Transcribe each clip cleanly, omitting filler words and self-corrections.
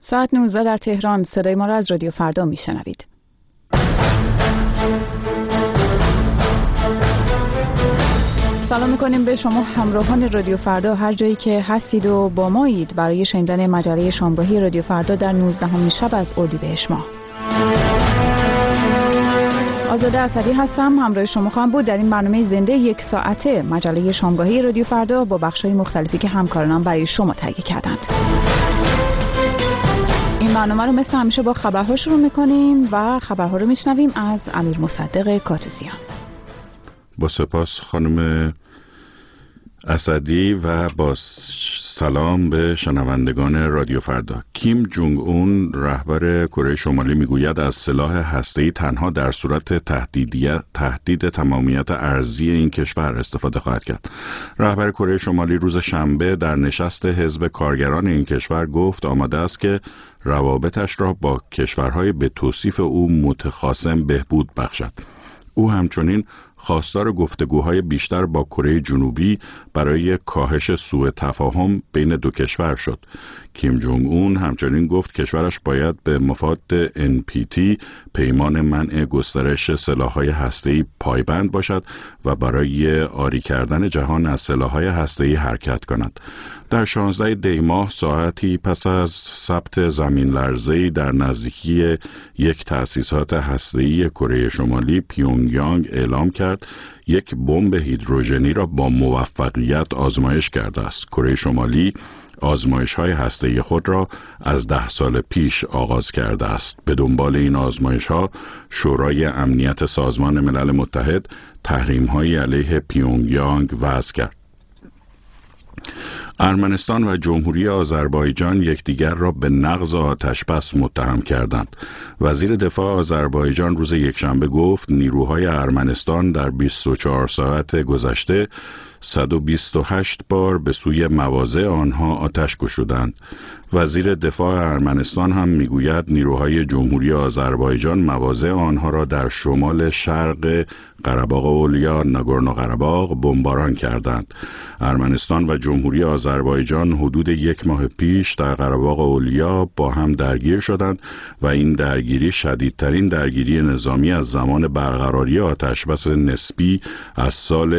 ساعت 19 در تهران. صدای ما را از رادیو فردا میشنوید. سلام میکنیم به شما همراهان رادیو فردا هر جایی که هستید و با مایید برای شنیدن مجله شامگاهی رادیو فردا در 19 شب از اردیبهشت ماه. آزاده اسدی هستم، همراه شما خواهم بود در این برنامه زنده یک ساعته مجله شامگاهی رادیو فردا با بخش‌های مختلفی که همکارانم برای شما تهیه کردند. این برنامه رو مثل همیشه با خبرها شروع میکنیم و خبرها رو میشنویم از امیر مصدق کاتوزیان. با سپاس خانم اسدی و با سلام به شنوندگان رادیو فردا. کیم جونگ اون رهبر کره شمالی میگوید از سلاح هسته‌ای تنها در صورت تهدید تمامیت ارضی این کشور استفاده خواهد کرد. رهبر کره شمالی روز شنبه در نشست حزب کارگران این کشور گفت آماده است که روابطش را با کشورهای به توصیف او متخاصم بهبود بخشد. او همچنین خواستار گفتگوهای بیشتر با کره جنوبی برای کاهش سوء تفاهم بین دو کشور شد. کیم جونگ اون همچنین گفت کشورش باید به مفاد NPT پیمان منع گسترش سلاح‌های هسته‌ای پایبند باشد و برای عاری کردن جهان از سلاح‌های هسته‌ای حرکت کند. در 16 دی ماه ساعتی پس از ثبت زمین لرزه‌ای در نزدیکی یک تأسیسات هسته‌ای کره شمالی، پیونگیانگ اعلام کرد یک بمب هیدروژنی را با موفقیت آزمایش کرده است. کره شمالی آزمایش‌های هسته‌ای خود را از 10 سال پیش آغاز کرده است. به دنبال این آزمایش‌ها شورای امنیت سازمان ملل متحد تحریم‌های علیه پیونگیانگ وضع کرد. ارمنستان و جمهوری آذربایجان یکدیگر را به نقض آتش‌بس متهم کردند. وزیر دفاع آذربایجان روز یکشنبه گفت نیروهای ارمنستان در 24 ساعت گذشته 128 بار به سوی مواضع آنها آتش گشودند. وزیر دفاع ارمنستان هم میگوید نیروهای جمهوری آذربایجان مواضع آنها را در شمال شرق قره‌باغ اولیا ناگورنو قره‌باغ بمباران کردند. ارمنستان و جمهوری آذربایجان حدود 1 ماه پیش در قره‌باغ اولیا با هم درگیر شدند و این درگیری شدیدترین درگیری نظامی از زمان برقراری آتشبس نسبی از سال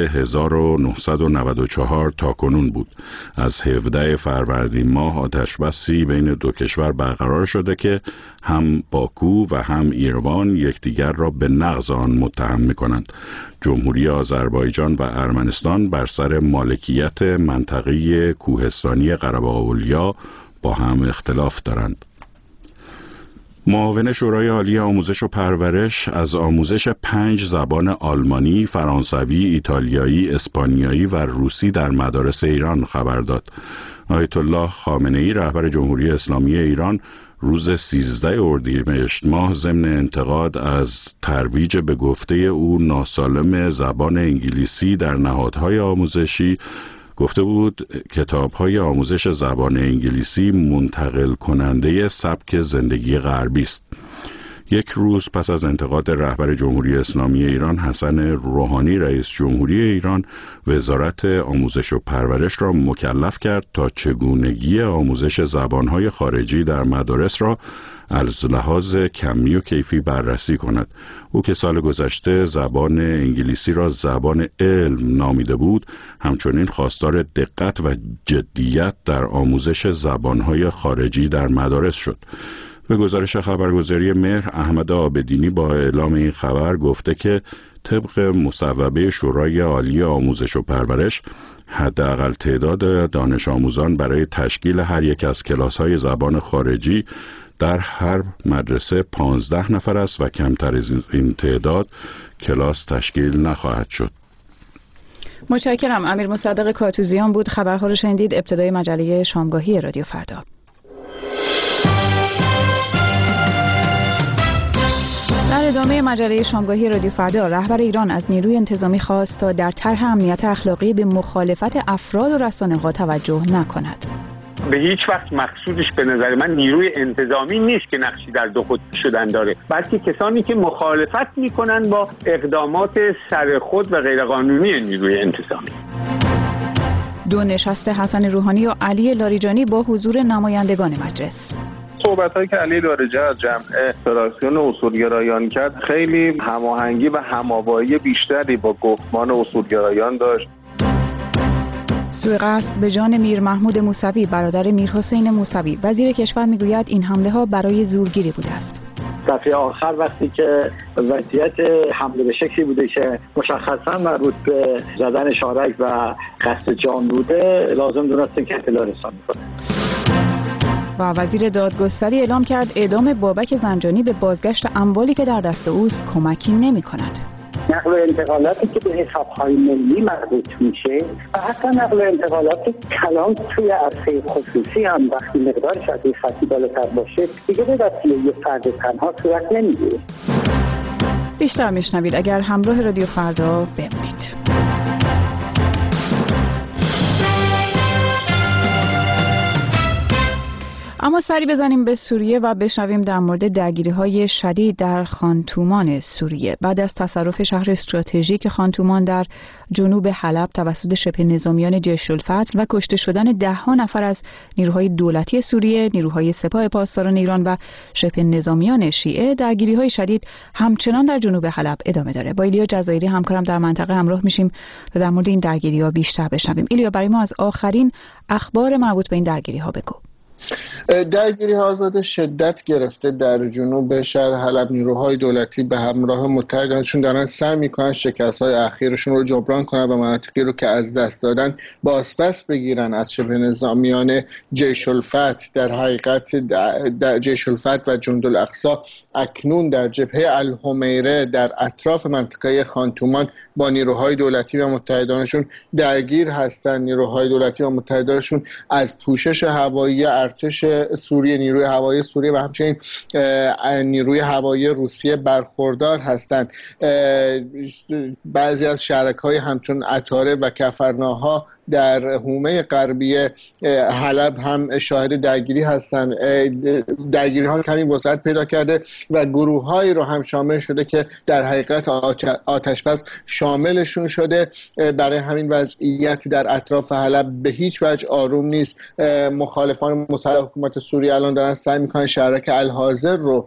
1994 تا کنون بود. از 17 فروردین ماه آتشبسی بین دو کشور برقرار شده که هم باکو و هم ایروان یکدیگر را به نقض آن متهم می‌کنند. جمهوری آذربایجان و ارمنستان بر سر مالکیت منطقه کوهستانی قره‌باغ اولیا با هم اختلاف دارند. معاون شورای عالی آموزش و پرورش از آموزش 5 زبان آلمانی، فرانسوی، ایتالیایی، اسپانیایی و روسی در مدارس ایران خبر داد. آیت الله خامنه‌ای رهبر جمهوری اسلامی ایران روز 13 اردیبهشت ماه ضمن انتقاد از ترویج به گفته او ناسالم زبان انگلیسی در نهادهای آموزشی گفته بود کتاب‌های آموزش زبان انگلیسی منتقل کننده سبک زندگی غربی است. یک روز پس از انتقاد رهبر جمهوری اسلامی ایران حسن روحانی رئیس جمهوری ایران وزارت آموزش و پرورش را مکلف کرد تا چگونگی آموزش زبان‌های خارجی در مدارس را از لحاظ کمی و کیفی بررسی کند. او که سال گذشته زبان انگلیسی را زبان علم نامیده بود، همچنین خواستار دقت و جدیت در آموزش زبان‌های خارجی در مدارس شد. به گزارش خبرگزاری مهر، احمد عابدینی با اعلام این خبر گفته که طبق مصوبه شورای عالی آموزش و پرورش حداقل تعداد دانش آموزان برای تشکیل هر یک از کلاس‌های زبان خارجی در هر مدرسه 15 نفر است و کمتر از این تعداد کلاس تشکیل نخواهد شد. متشکرم. امیر مصدق کاتوزیان بود. خبرها رو شنیدید. ابتدای مجله شامگاهی رادیو فردا. در ادامه مجله شامگاهی رادیو فردا، رهبر ایران از نیروی انتظامی خواست تا در طرح امنیت اخلاقی به مخالفت افراد و رسانه‌ها توجه نکند. به هیچ وقت مقصودش به نظر من نیروی انتظامی نیست که نقشی در دو قطبی شدن داره، بلکه کسانی که مخالفت میکنن با اقدامات سرخود و غیرقانونی نیروی انتظامی. دو نشست حسن روحانی و علی لاریجانی با حضور نمایندگان مجلس. صحبت‌هایی که علی لاریجانی از جمع فدراسیون اصولگرایان کرد خیلی هماهنگی و هم‌آوایی بیشتری با گفتمان اصولگرایان داشت. سوء قصد به جان میر محمود موسوی برادر میر حسین موسوی. وزیر کشور میگوید این حمله ها برای زورگیری بوده است. دفعه آخر وقتی که وضعیت حمله به شکلی بوده که مشخصا مربوط به زدن شارک و قصد جان بوده، لازم دونسته که اطلاع رسانی کنه. و وزیر دادگستری اعلام کرد اعدام بابک زنجانی به بازگشت اموالی که در دست اوست کمکی نمی کند. نقل و انتقالاتی که به حساب‌های ملی مربوط میشه و حتی نقل و انتقالات کلان توی عرصه خصوصی هم وقتی مقدارش از این خطی بالاتر باشه دیگه به وسیله یه فرد تنها صورت نمیگیره. بیشتر میشنوید اگر همراه رادیو فردا بمونید. اما سری بزنیم به سوریه و بشنویم در مورد درگیری‌های شدید در خانتومان سوریه. بعد از تصرف شهر استراتژیک خانتومان در جنوب حلب توسط شبه نظامیان جیش الفتح و کشته شدن ده‌ها نفر از نیروهای دولتی سوریه، نیروهای سپاه پاسداران ایران و شبه نظامیان شیعه، درگیری‌های شدید همچنان در جنوب حلب ادامه داره. با ایلیا جزایری همکارم در منطقه همراه میشیم تا در مورد این درگیری‌ها بیشتر بشنویم. ایلیا، برای ما از آخرین اخبار مربوط به این درگیری‌ها بگو. درگیری ها آزاد شدت گرفته در جنوب شهر حلب. نیروهای دولتی به همراه متحدانشون دارن سعی میکنن شکست‌های اخیرشون رو جبران کنن و مناطقی رو که از دست دادن بازپس بگیرن از شبه نظامیان جیش الفتح. در حقیقت در جیش الفتح و جندالاقصی اکنون در جبهه الحمیره در اطراف منطقه خانتومان با نیروهای دولتی و متحدانشون درگیر هستن. نیروهای دولتی و متحدانشون از پوشش هوایی ارتش سوریه، نیروی هوایی سوریه و همچنین نیروی هوایی روسیه برخوردار هستند. بعضی از شهرک‌های همچون عطاره و کفرناها در حومه غربی حلب هم شاهد درگیری هستند. درگیری ها کمی وسعت پیدا کرده و گروه هایی رو هم شامل شده که در حقیقت آتش‌بس شاملشون شده. برای همین وضعیت در اطراف حلب به هیچ وجه آروم نیست. مخالفان مسلح حکومت سوریه الان دارن سعی میکنن شهرک الحاضر رو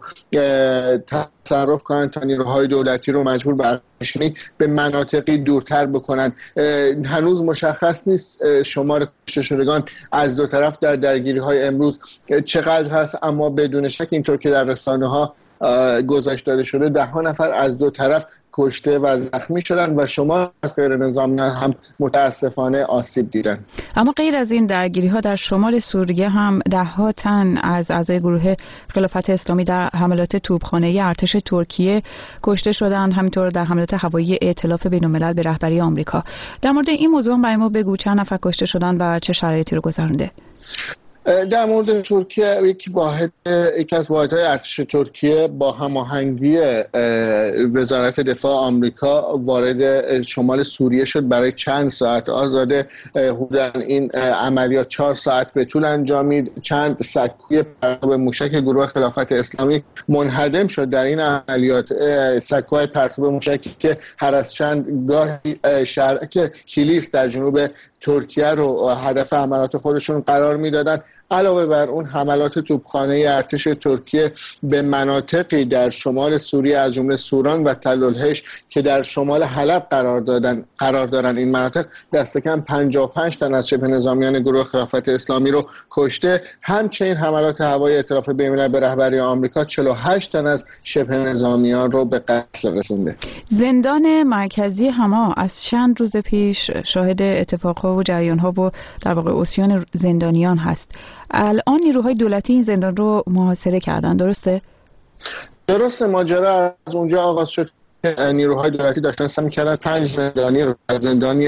تصرف کنن تا نیروهای دولتی رو مجبور به به مناطقی دورتر بکنن. هنوز مشخص نیست شمار کشته شدگان از دو طرف در درگیری های امروز چقدر هست، اما بدون شک اینطور که در رسانه ها گزارش داده شده 10 نفر از دو طرف کشته و زخمی شدن و شما از غیر نظامیان هم متاسفانه آسیب دیدن. اما غیر از این درگیری ها در شمال سوریه هم 10 تن از اعضای گروه خلافت اسلامی در حملات توپخانه‌ای ارتش ترکیه کشته شدند، همینطور در حملات هوایی ائتلاف بین‌الملل به رهبری آمریکا. در مورد این موضوع برای ما بگو چند نفر کشته شدند و چه شرایطی رو گذرونده؟ در مورد ترکیه یکی از واحدهای ارتش ترکیه با هماهنگی وزارت دفاع آمریکا وارد شمال سوریه شد. برای چند ساعت آزاده حدوداً این عملیات 4 ساعت به طول انجامید. چند سکوی پرتاب موشک گروه خلافت اسلامی منهدم شد در این عملیات. سکوهای پرتاب موشکی که هر از چند گاهی شهرک کلیس در جنوب ترکیه رو هدف حملات خودشون قرار میدادن. علاوه بر اون حملات توپخانه ارتش ترکیه به مناطقی در شمال سوریه از جمله سوران و تل‌الحش که در شمال حلب قرار دارن این مناطق دست کم 55 تن از شبه نظامیان گروه خلافت اسلامی رو کشته. همچنین حملات هوایی ائتلاف بین‌الملل به رهبری آمریکا 48 تن از شبه نظامیان رو به قتل رسونده. زندان مرکزی حما از چند روز پیش شاهد اتفاق‌ها و جریان‌ها و در واقع عصیان زندانیان هست. الان نیروهای دولتی این زندان رو محاصره کردن، درسته؟ درسته. ماجرا از اونجا آغاز شد که نیروهای دولتی داشتن سعی می‌کردن 5 زندانی رو از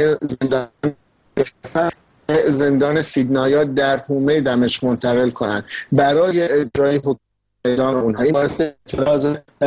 زندان سیدنایا در حومه دمشق منتقل کنن برای اجرای حکم اعدام اونها. این باعث اعتراض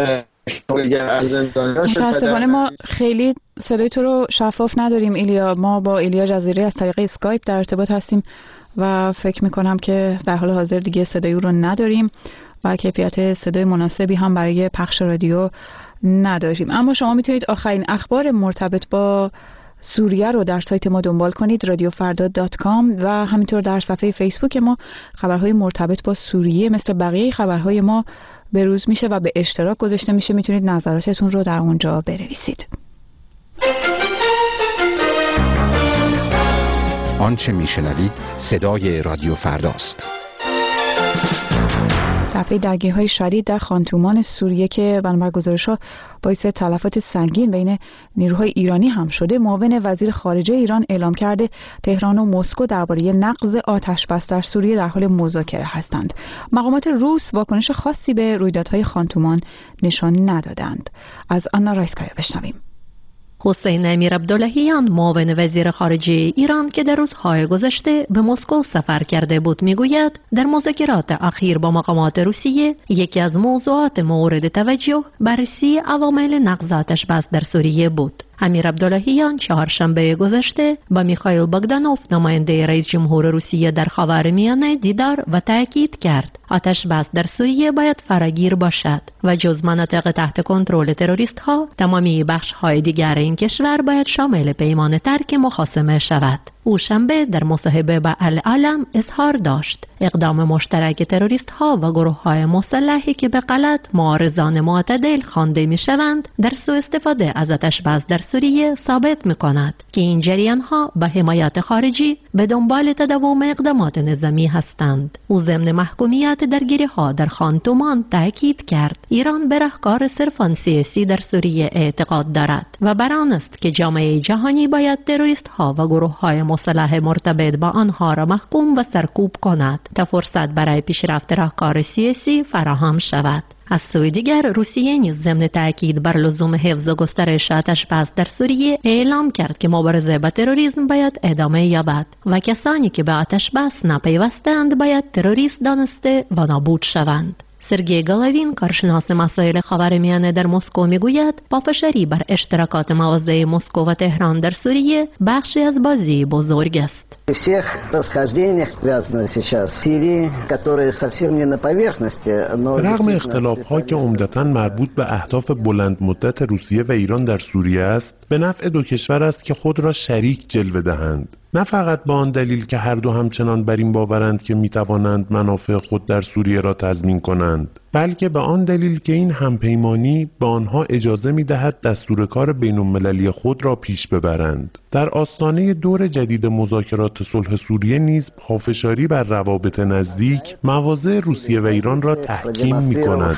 متاسفانه ما خیلی صدای تو رو شفاف نداریم ایلیا. ما با ایلیا جزایری از طریق اسکایپ در ارتباط هستیم و فکر میکنم که در حال حاضر دیگه صدای او رو نداریم و کیفیت صدای مناسبی هم برای پخش رادیو نداریم. اما شما میتونید آخرین اخبار مرتبط با سوریه رو در سایت ما دنبال کنید radiofardad.com و همینطور در صفحه فیسبوک ما خبرهای مرتبط با سوریه مثل بقیه خبرهای ما به روز میشه و به اشتراک گذاشته میشه. میتونید نظراتتون رو در اونجا بنویسید. آنچه میشنوید صدای رادیو فرداست. دفعه درگیری‌های شدید در خانتومان سوریه که بنابر گزارش‌ها باعث تلفات سنگین بین نیروهای ایرانی هم شده، معاون وزیر خارجه ایران اعلام کرده تهران و مسکو درباره نقض آتش‌بس در سوریه در حال مذاکره هستند. مقامات روس واکنش خاصی به رویدادهای خانتومان نشان ندادند. از آنا رایسکایا بشنویم. حسین امیر عبداللهیان معاون وزیر خارجه ایران که در روزهای گذشته به مسکو سفر کرده بود میگوید در مذاکرات اخیر با مقامات روسیه یکی از موضوعات مورد توجه بررسی عوامل نقض آتش‌بس در سوریه بود. امیر عبداللهیان چهارشنبه گذشته با میخائیل باگدانوف نماینده رئیس جمهور روسیه در خاورمیانه دیدار و تاکید کرد آتش‌بس در سوریه باید فراگیر باشد و جز مناطق تحت کنترل تروریست ها تمامی بخش های دیگر این کشور باید شامل پیمان ترک مخاصمه شود. او شنبه در مصاحبه با العالم اظهار داشت اقدام مشترک تروریست ها و گروه های مسلحی که به غلط معارضان معتدل خوانده می شوند در سوء استفاده از آتش‌بس در سوریه ثابت می کند که این جریان ها به حمایت خارجی به دنبال تداوم اقدامات نظامی هستند. او ضمن محکومیت درگیری ها در خانتومان تاکید کرد ایران به راهکار صرفاً سیاسی در سوریه اعتقاد دارد و بر آن است که جامعه جهانی باید تروریست ها و گروه های مسلح مرتبط با آنها را محکوم و سرکوب کند تا فرصت برای پیشرفت راهکار سیاسی فراهم شود. از سوی دیگر روسیه نیز ضمن تاکید بر لزوم حفظ و گسترش آتش‌بس در سوریه اعلام کرد که مبارزه با تروریسم باید ادامه یابد و کسانی که به آتش‌بس نپیوستند باید تروریست دانسته و نابود شوند. سرگئی گالاوین کارشناس مسائل خاورمیانه در مسکو میگوید پافشاری بر اشتراکات مواضع مسکو و تهران در سوریه بخشی از بازی بزرگ است. رغم اختلاف‌ها که عمدتاً مربوط به اهداف بلند مدت روسیه و ایران در سوریه است، به نفع دو کشور است که خود را شریک جلوه دهند. نه فقط با آن دلیل که هر دو همچنان بر این باورند که میتوانند منافع خود در سوریه را تضمین کنند، بلکه به آن دلیل که این همپیمانی به آنها اجازه می‌دهد دستور کار بین‌المللی خود را پیش ببرند. در آستانه دور جدید مذاکرات صلح سوریه نیز پافشاری بر روابط نزدیک مواضع روسیه و ایران را تحکیم می‌کند.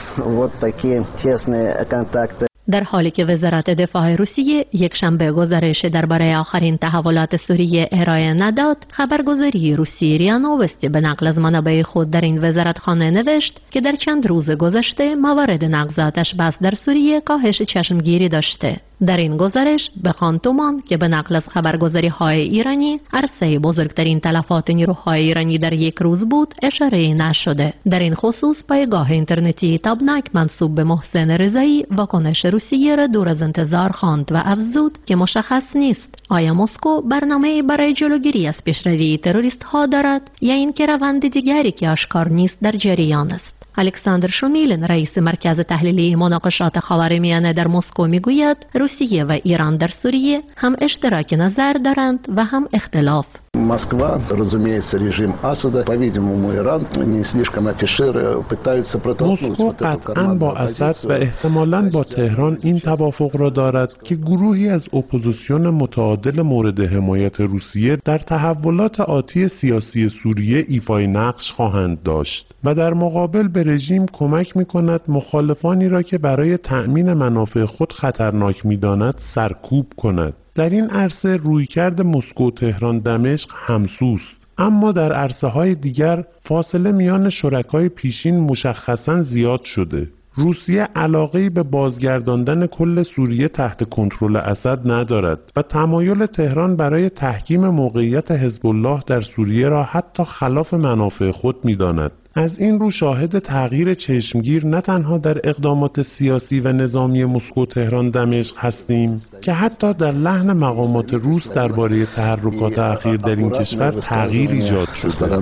در حالی که وزارت دفاع روسیه یک شنبه گزارش درباره آخرین تحولات سوریه ارائه نداد، خبرگزاری روسی ریا نووستی به نقل از منابع خود در این وزارتخانه نوشت که در چند روز گذشته موارد نقض آتش‌بس در سوریه کاهش چشمگیری داشته. در این گزارش به خانتومان که به نقل از خبرگزاری‌های ایرانی عرصه بزرگترین تلفات نیروهای ایرانی در یک روز بود اشاره نشده. در این خصوص پایگاه اینترنتی تابناک منسوب به محسن رضایی واکنش روسیه را دور از انتظار خواند و افزود که مشخص نیست آیا مسکو برنامه‌ای برای جلوگیری از پیشروی تروریست‌ها دارد یا اینکه روند دیگری که آشکار نیست در جریان است. الکساندر شومیلن رئیس مرکز تحلیلی مناقشات خاورمیانه در مسکو میگوید روسیه و ایران در سوریه هم اشتراک نظر دارند و هم اختلاف. Москва, разумеется, режим Асада, по-видимому, Иран не слишком афишируя пытаются протолкнуть مسکو قطعاً با اسد و احتمالاً با تهران این توافق را دارد که گروهی از اپوزیسیون متعادل مورد حمایت روسیه در تحولات آتی سیاسی سوریه ایفای نقش خواهند داشت و در مقابل به رژیم کمک می‌کند مخالفانی را که برای تأمین منافع خود خطرناک می‌داند سرکوب کند. در این عرصه رویکرد مسکو تهران دمشق همسوست، اما در عرصه‌های دیگر فاصله میان شرکای پیشین مشخصاً زیاد شده. روسیه علاقه‌ای به بازگرداندن کل سوریه تحت کنترل اسد ندارد و تمایل تهران برای تحکیم موقعیت حزب الله در سوریه را حتی خلاف منافع خود می‌داند. از این رو شاهد تغییر چشمگیر نه تنها در اقدامات سیاسی و نظامی مسکو، تهران، دمشق هستیم که حتی در لحن مقامات روس درباره تحرکات اخیر در این کشور تغییر ایجاد شده.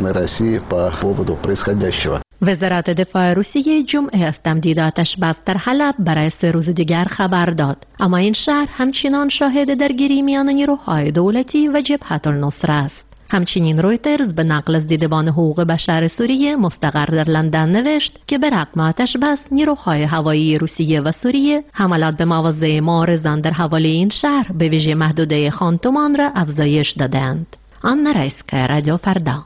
وزارت دفاع روسیه جمعه از تمدیداتش بس در حلب برای 3 روز دیگر خبر داد، اما این شهر همچنان شاهد درگیری میان نیروهای دولتی و جبهت النصره است. همچنین رویترز به نقل از دیدبان حقوق بشر سوریه مستقر در لندن نوشت که به رغم آتش بس نیروهای هوایی روسیه و سوریه حملات به مواضع معارضان در حوالی این شهر به ویژه محدوده خانتومان را افزایش دادند. آن رایسکا، رادیو فردا.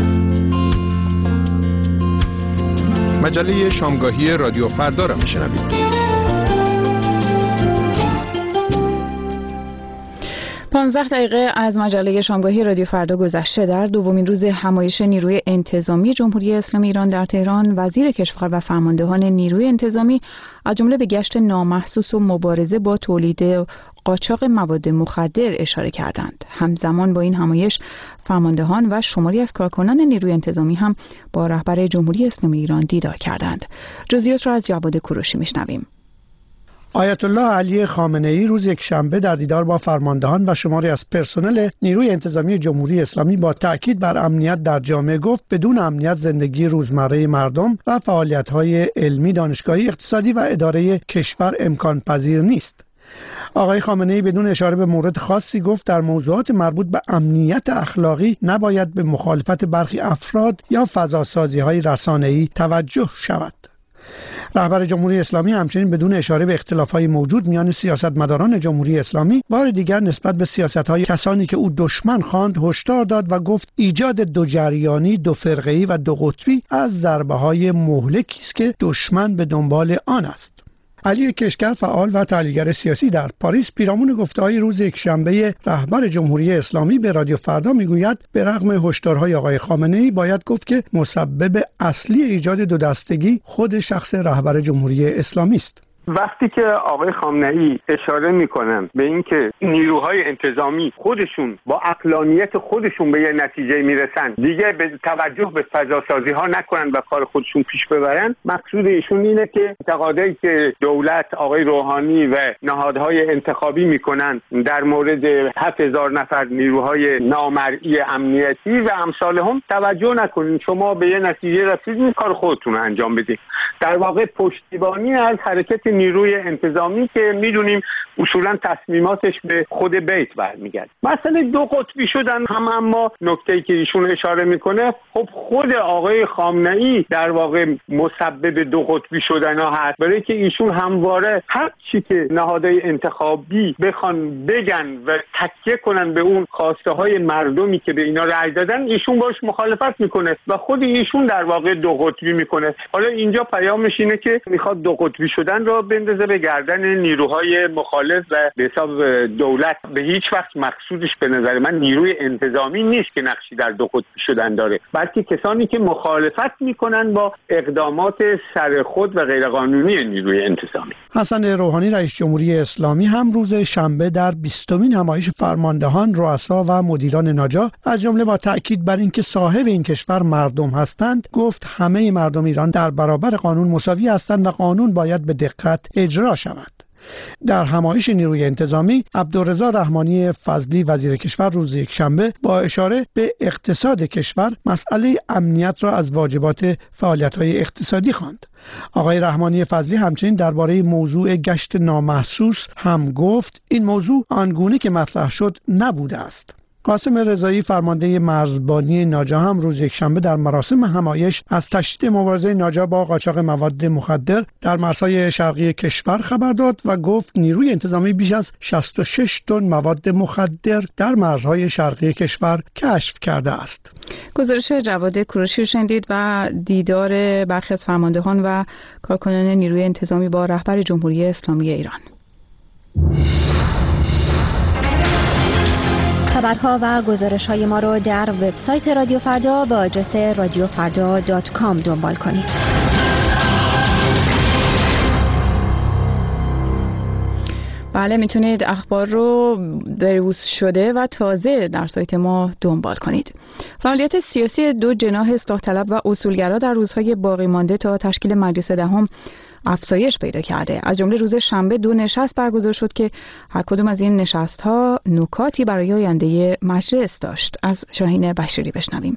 مجله شامگاهی رادیو فردا را میشنوید. 15 دقیقه از مجله شامگاهی رادیو فردا گذشته. در دومین روز همایش نیروی انتظامی جمهوری اسلامی ایران در تهران، وزیر کشور و فرماندهان نیروی انتظامی از جمله به گشت نامحسوس و مبارزه با تولید قاچاق مواد مخدر اشاره کردند. همزمان با این همایش فرماندهان و شماری از کارکنان نیروی انتظامی هم با رهبر جمهوری اسلامی ایران دیدار کردند. جزئیات را از جواد کوروشی میشنویم. آیت الله علی خامنه‌ای روز یکشنبه در دیدار با فرماندهان و شماری از پرسنل نیروی انتظامی جمهوری اسلامی با تأکید بر امنیت در جامعه گفت بدون امنیت زندگی روزمره مردم و فعالیت‌های علمی، دانشگاهی، اقتصادی و اداره کشور امکان پذیر نیست. آقای خامنه‌ای بدون اشاره به مورد خاصی گفت در موضوعات مربوط به امنیت اخلاقی نباید به مخالفت برخی افراد یا فضاسازی‌های رسانه‌ای توجه شود. رهبر جمهوری اسلامی همچنین بدون اشاره به اختلافات موجود میان سیاستمداران جمهوری اسلامی بار دیگر نسبت به سیاست‌های کسانی که او دشمن خواند هشدار داد و گفت ایجاد دو جریانی، دو فرقه‌ای و دو قطبی از ضربه‌های مهلکی است که دشمن به دنبال آن است. علی کشگر، فعال و تحلیلگر سیاسی در پاریس، پیرامون گفته‌های روز یکشنبه رهبر جمهوری اسلامی به رادیو فردا میگوید به رغم هشدارهای آقای خامنه‌ای باید گفت که مسبب اصلی ایجاد دو دستگی خود شخص رهبر جمهوری اسلامی است. وقتی که آقای خامنه‌ای اشاره میکنن به اینکه نیروهای انتظامی خودشون با عقلانیت خودشون به یه نتیجه میرسن، دیگه به توجه به فضاسازی ها نکنن و کار خودشون پیش ببرن، مقصود ایشون اینه که اعتقادی که دولت، آقای روحانی و نهادهای انتخابی میکنن در مورد 7000 نفر نیروهای نامرئی امنیتی و امثال هم توجه نکنین، شما به یه نتیجه رسیدین، کار خودتون انجام بدید. در واقع پشتیبانی از حرکت نیروی انتظامی که میدونیم اصولا تصمیماتش به خود بیت برمیگرده. مسئله دو قطبی شدن هم، اما نکته‌ای که ایشون اشاره میکنه، خب خود آقای خامنه‌ای در واقع مسبب دو قطبی شدن ها هست، برای که ایشون همواره هر چی که نهادهای انتخابی بخوان بگن و تکیه کنن به اون خواسته های مردمی که به اینا رأی دادن، ایشون باش مخالفت میکنه و خود ایشون در واقع دو قطبی میکنه. حالا اینجا پیامش اینه که میخواد دو قطبی شدن را بندازه به گردن نیروهای مخالف و به حساب دولت. به هیچ وقت مقصودش به نظر من نیروی انتظامی نیست که نقشی در دو قطبی شدن داره، بلکه کسانی که مخالفت میکنن با اقدامات سرخود و غیرقانونی نیروی انتظامی. حسن روحانی رئیس جمهوری اسلامی هم روز شنبه در 20مین همایش فرماندهان، رؤسا و مدیران ناجا از جمله با تأکید بر اینکه صاحب این کشور مردم هستند گفت همه مردم ایران در برابر قانون مساوی هستند و قانون باید به دقت اجرا شود. در همایش نیروی انتظامی، عبدالرضا رحمانی فضلی وزیر کشور روز یکشنبه با اشاره به اقتصاد کشور مسئله امنیت را از واجبات فعالیت‌های اقتصادی خواند. آقای رحمانی فضلی همچنین درباره موضوع گشت نامحسوس هم گفت این موضوع آنگونه که مطرح شد نبوده است. قاسم رضایی فرمانده مرزبانی ناجا هم روز یکشنبه در مراسم همایش از تشدید مبارزه ناجا با قاچاق مواد مخدر در مرزهای شرقی کشور خبر داد و گفت نیروی انتظامی بیش از 66 تن مواد مخدر در مرزهای شرقی کشور کشف کرده است. گزارش جواد کوروشی شنیدید و دیدار برخی از فرماندهان و کارکنان نیروی انتظامی با رهبر جمهوری اسلامی ایران. خبرها و گزارش‌های ما را در وبسایت رادیو فردا با آدرس radiofarda.com دنبال کنید. بله، میتونید اخبار رو بروز شده و تازه در سایت ما دنبال کنید. فعالیت سیاسی دو جناح اصلاح طلب و اصولگرا در روزهای باقی مانده تا تشکیل مجلس دهم افزایش پیدا کرده. از جمله روز شنبه 2 نشست برگزار شد که هر کدوم از این نشست‌ها نکاتی برای آینده مجلس داشت. از شاهین بشیری بشنویم.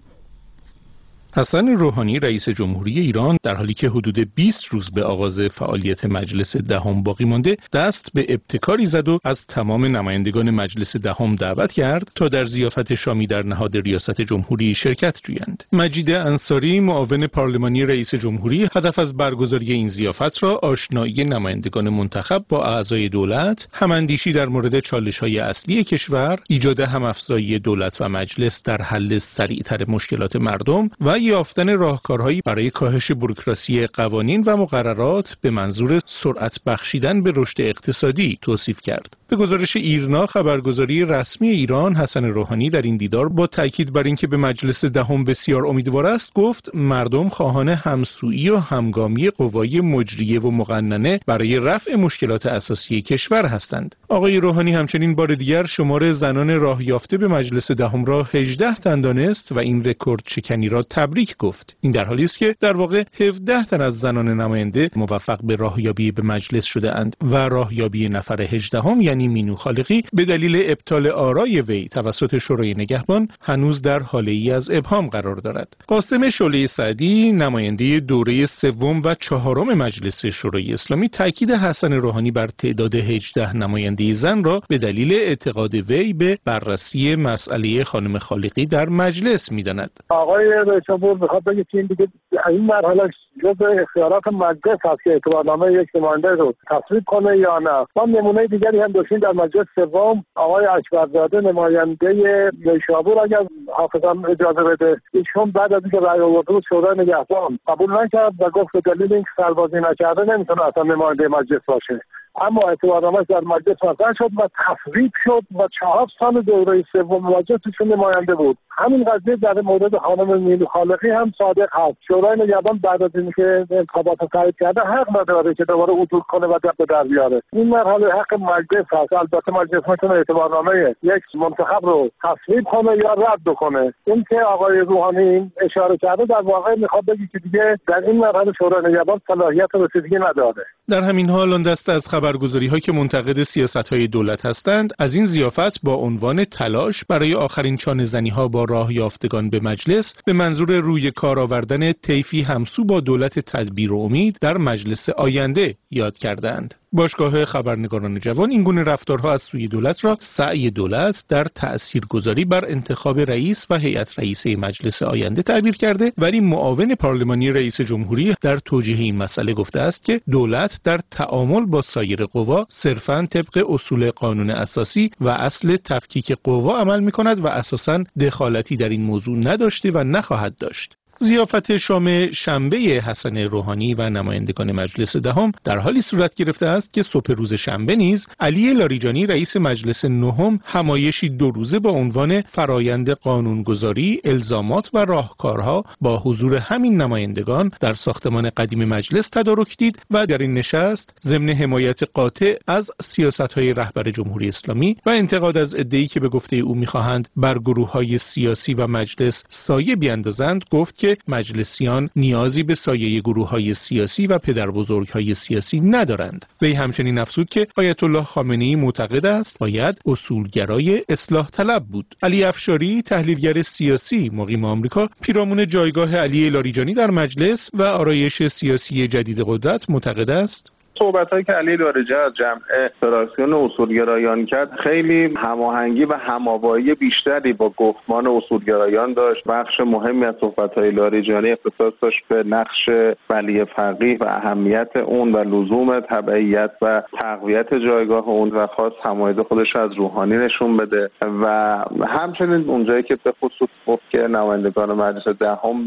حسن روحانی رئیس جمهوری ایران در حالی که حدود 20 روز به آغاز فعالیت مجلس دهم باقی مانده دست به ابتکاری زد و از تمام نمایندگان مجلس دهم دعوت کرد تا در ضیافت شامی در نهاد ریاست جمهوری شرکت جویند. مجید انصاری معاون پارلمانی رئیس جمهوری هدف از برگزاری این ضیافت را آشنایی نمایندگان منتخب با اعضای دولت، هماندیشی در مورد چالش‌های اصلی کشور، ایجاد همافزایی دولت و مجلس در حل سریعتر مشکلات مردم و یافتن راهکارهایی برای کاهش بوروکراسی قوانین و مقررات به منظور سرعت بخشیدن به رشد اقتصادی توصیف کرد. به گزارش ایرنا خبرگزاری رسمی ایران، حسن روحانی در این دیدار با تاکید بر اینکه به مجلس دهم بسیار امیدوار است گفت مردم خواهان همسویی و همگامی قوای مجریه و مقننه برای رفع مشکلات اساسی کشور هستند. آقای روحانی همچنین بار دیگر شمار زنان راه یافته به مجلس دهم را 18 تن دانست و این رکورد شکنی را تبریک گفت. این در حالی است که در واقع 17 تن از زنان نماینده موفق به راهیابی به مجلس شده اند و راهیابی نفر 18 یعنی مینو خالقی به دلیل ابطال آرای وی توسط شورای نگهبان هنوز در حاله‌ای از ابهام قرار دارد. قاسم شعله سعدی نماینده دوره 3 و 4 مجلس شورای اسلامی تاکید حسن روحانی بر تعداد 18 نماینده زن را به دلیل اعتقاد وی به بررسی مسئله خانم خالقی در مجلس می‌داند. آقای رئیس جمهور میخواد بگه که این دیگه این مرحله جزء اختیارات مجلس هست که اعتبارنامه یک نماینده رو تصویب کنه یا نه. ما نمونه دیگری هم داشتیم در مجلس سوم، آقای اکبرزاده نماینده نیشابور اگر حافظم اجازه بده، ایشون بعد از اینکه رأی آورد بود شورای نگهبان قبول نکرد و گفت به دلیل اینکه سربازی نکرده نمیتونه اصلا نماینده مجلس باشه. اما اعتبارنامه‌اش در مجلس مطرح شد و تصویب شد و 4 سال دوره سوم مجلس ایشون نماینده بود. همین قضیه در مورد خانم مینو خالقی هم صادق هست. شورای نگهبان بعد از اینکه انتخابات رو تایید کرده حق نداره که دوباره عدول کنه و به در بیاره. این مرحله حق مجلس هست. البته مجلس میتونه اعتبارنامه یک منتخب رو تصویب کنه یا رد کنه. این که آقای روحانی اشاره کرده در واقع میخواد بگه که دیگه در این مرحله شورای نگهبان صلاحیت رسیدگی نداره. در همین حال آن دست از خبرگزاری‌ها که منتقد سیاست‌های دولت هستند از این ضیافت با عنوان تلاش برای آخرین چانه‌زنی‌ها با راه یافتگان به مجلس به منظور روی کار آوردن طیفی همسو با دولت تدبیر و امید در مجلس آینده یاد کردند. باشگاه خبرنگاران جوان این گونه رفتارها از سوی دولت را سعی دولت در تأثیرگذاری بر انتخاب رئیس و هیئت رئیسه مجلس آینده تعبیر کرده، ولی معاون پارلمانی رئیس جمهوری در توجیه این مسئله گفته است که دولت در تعامل با سایر قوا صرفاً طبق اصول قانون اساسی و اصل تفکیک قوا عمل می‌کند و اساساً دخالتی در این موضوع نداشته و نخواهد داشت. ضیافت شام شنبه حسن روحانی و نمایندگان مجلس دهم در حالی صورت گرفته است که صبح روز شنبه نیز علی لاریجانی رئیس مجلس نهم همایشی 2 روزه با عنوان فرایند قانونگذاری، الزامات و راهکارها با حضور همین نمایندگان در ساختمان قدیم مجلس تدارک دید و در این نشست ضمن حمایت قاطع از سیاست‌های رهبر جمهوری اسلامی و انتقاد از عده‌ای که به گفته او می‌خواهند بر گروه‌های سیاسی و مجلس سایه بیاندازند گفت که مجلسیان نیازی به سایه گروه‌های سیاسی و پدربزرگ‌های سیاسی ندارند. وی همچنین افزود که آیت الله خامنه‌ای معتقد است باید اصولگرای اصلاح طلب بود. علی افشاری تحلیلگر سیاسی مقیم آمریکا پیرامون جایگاه علی لاریجانی در مجلس و آرایش سیاسی جدید قدرت معتقد است صحبت‌هایی که علی لاریجانی از جمع فدراسیون اصولگرایان کرد خیلی هماهنگی و هم‌آوایی بیشتری با گفتمان اصولگرایان داشت. بخش مهمی از صحبت‌های لاریجانی اختصاص داشت به نقش ولی فقیه و اهمیت اون و لزوم تبعیت و تقویت جایگاه اون و خواست حمایت خودش از روحانی نشون بده و همچنین اونجایی که به خصوص گفت که نمایندگان مجلس دهم به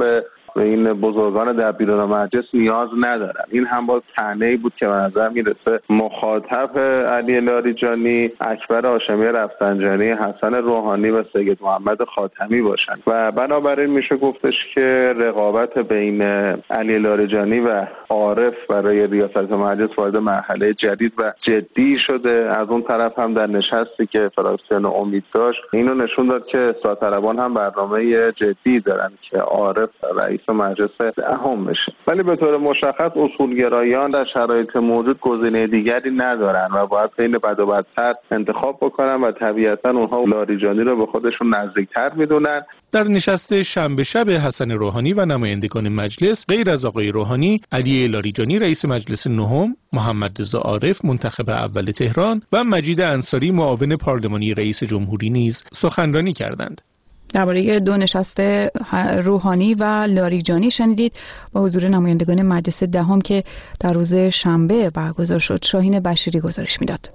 به این بزرگان در بیرون مجلس نیاز ندارن. این هم باز طعنه‌ای بود که به نظر میرسه مخاطب علی لاریجانی، اکبر هاشمی رفسنجانی، حسن روحانی و سید محمد خاتمی باشن و بنابراین میشه گفتش که رقابت بین علی لاریجانی و عارف برای ریاست مجلس وارد مرحله جدید و جدی شده. از اون طرف هم در نشستی که فراکسیون امید داشت اینو نشون داد که اصلاح طلبان هم برنامه جدی دارن که عارف رئیس مجلس دهم بشه، ولی به طور مشخص اصولگرایان در شرایط موجود گزینه دیگری ندارن و باید بین بد و بدتر انتخاب بکنن و طبیعتا اونها لاریجانی رو به خودشون نزدیکتر میدونن. در نشست شنبه شب حسن روحانی و نمایندگان مجلس غیر از آقای روحانی، علی لاریجانی رئیس مجلس نهم، محمد رضا عارف منتخب اول تهران و مجید انصاری معاون پارلمانی رئیس جمهوری نیز سخنرانی کردند. درباره دو نشست روحانی و لاریجانی شنیدید با حضور نمایندگان مجلس دهم که در روز شنبه برگزار شد. شاهین بشیری گزارش میداد.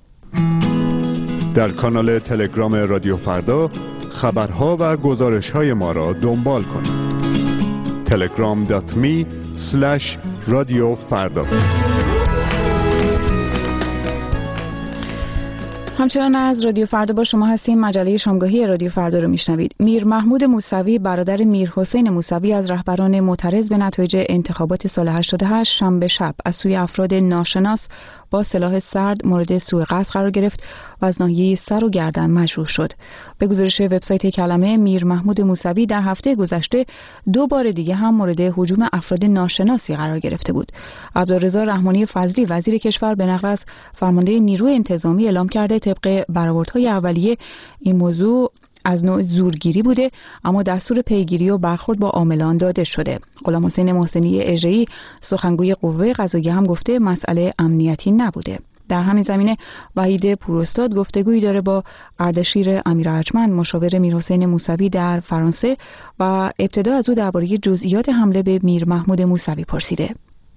در کانال تلگرام رادیو فردا خبرها و گزارش‌های ما را دنبال کنید. telegram.me/رادیو فردا. همچنان از رادیو فردا با شما هستیم. مجله شامگاهی رادیو فردا رو میشنوید. میر محمود موسوی برادر میر حسین موسوی از رهبران معترض به نتایج انتخابات سال 88 شنبه شب از سوی افراد ناشناس با سلاح سرد مورد سوء قصد قرار گرفت و از ناحیه سر و گردن مجروح شد. به گزارش وبسایت کلمه، میر محمود موسوی در هفته گذشته دو بار دیگه هم مورد هجوم افراد ناشناسی قرار گرفته بود. عبدالرضا رحمانی فضلی وزیر کشور به نقل از فرمانده نیروی انتظامی اعلام کرده طبق برآوردهای اولیه این موضوع از نوع زورگیری بوده، اما دستور پیگیری و برخورد با عاملان داده شده. غلام حسین محسنی اژه‌ای سخنگوی قوه قضاییه هم گفته مسئله امنیتی نبوده. در همین زمینه وحید پوراستاد گفتگویی داره با اردشیر امیر ارجمند مشاور میر حسین موسوی در فرانسه و ابتدا از او درباره جزئیات حمله به میر محمود موسوی پرسیده.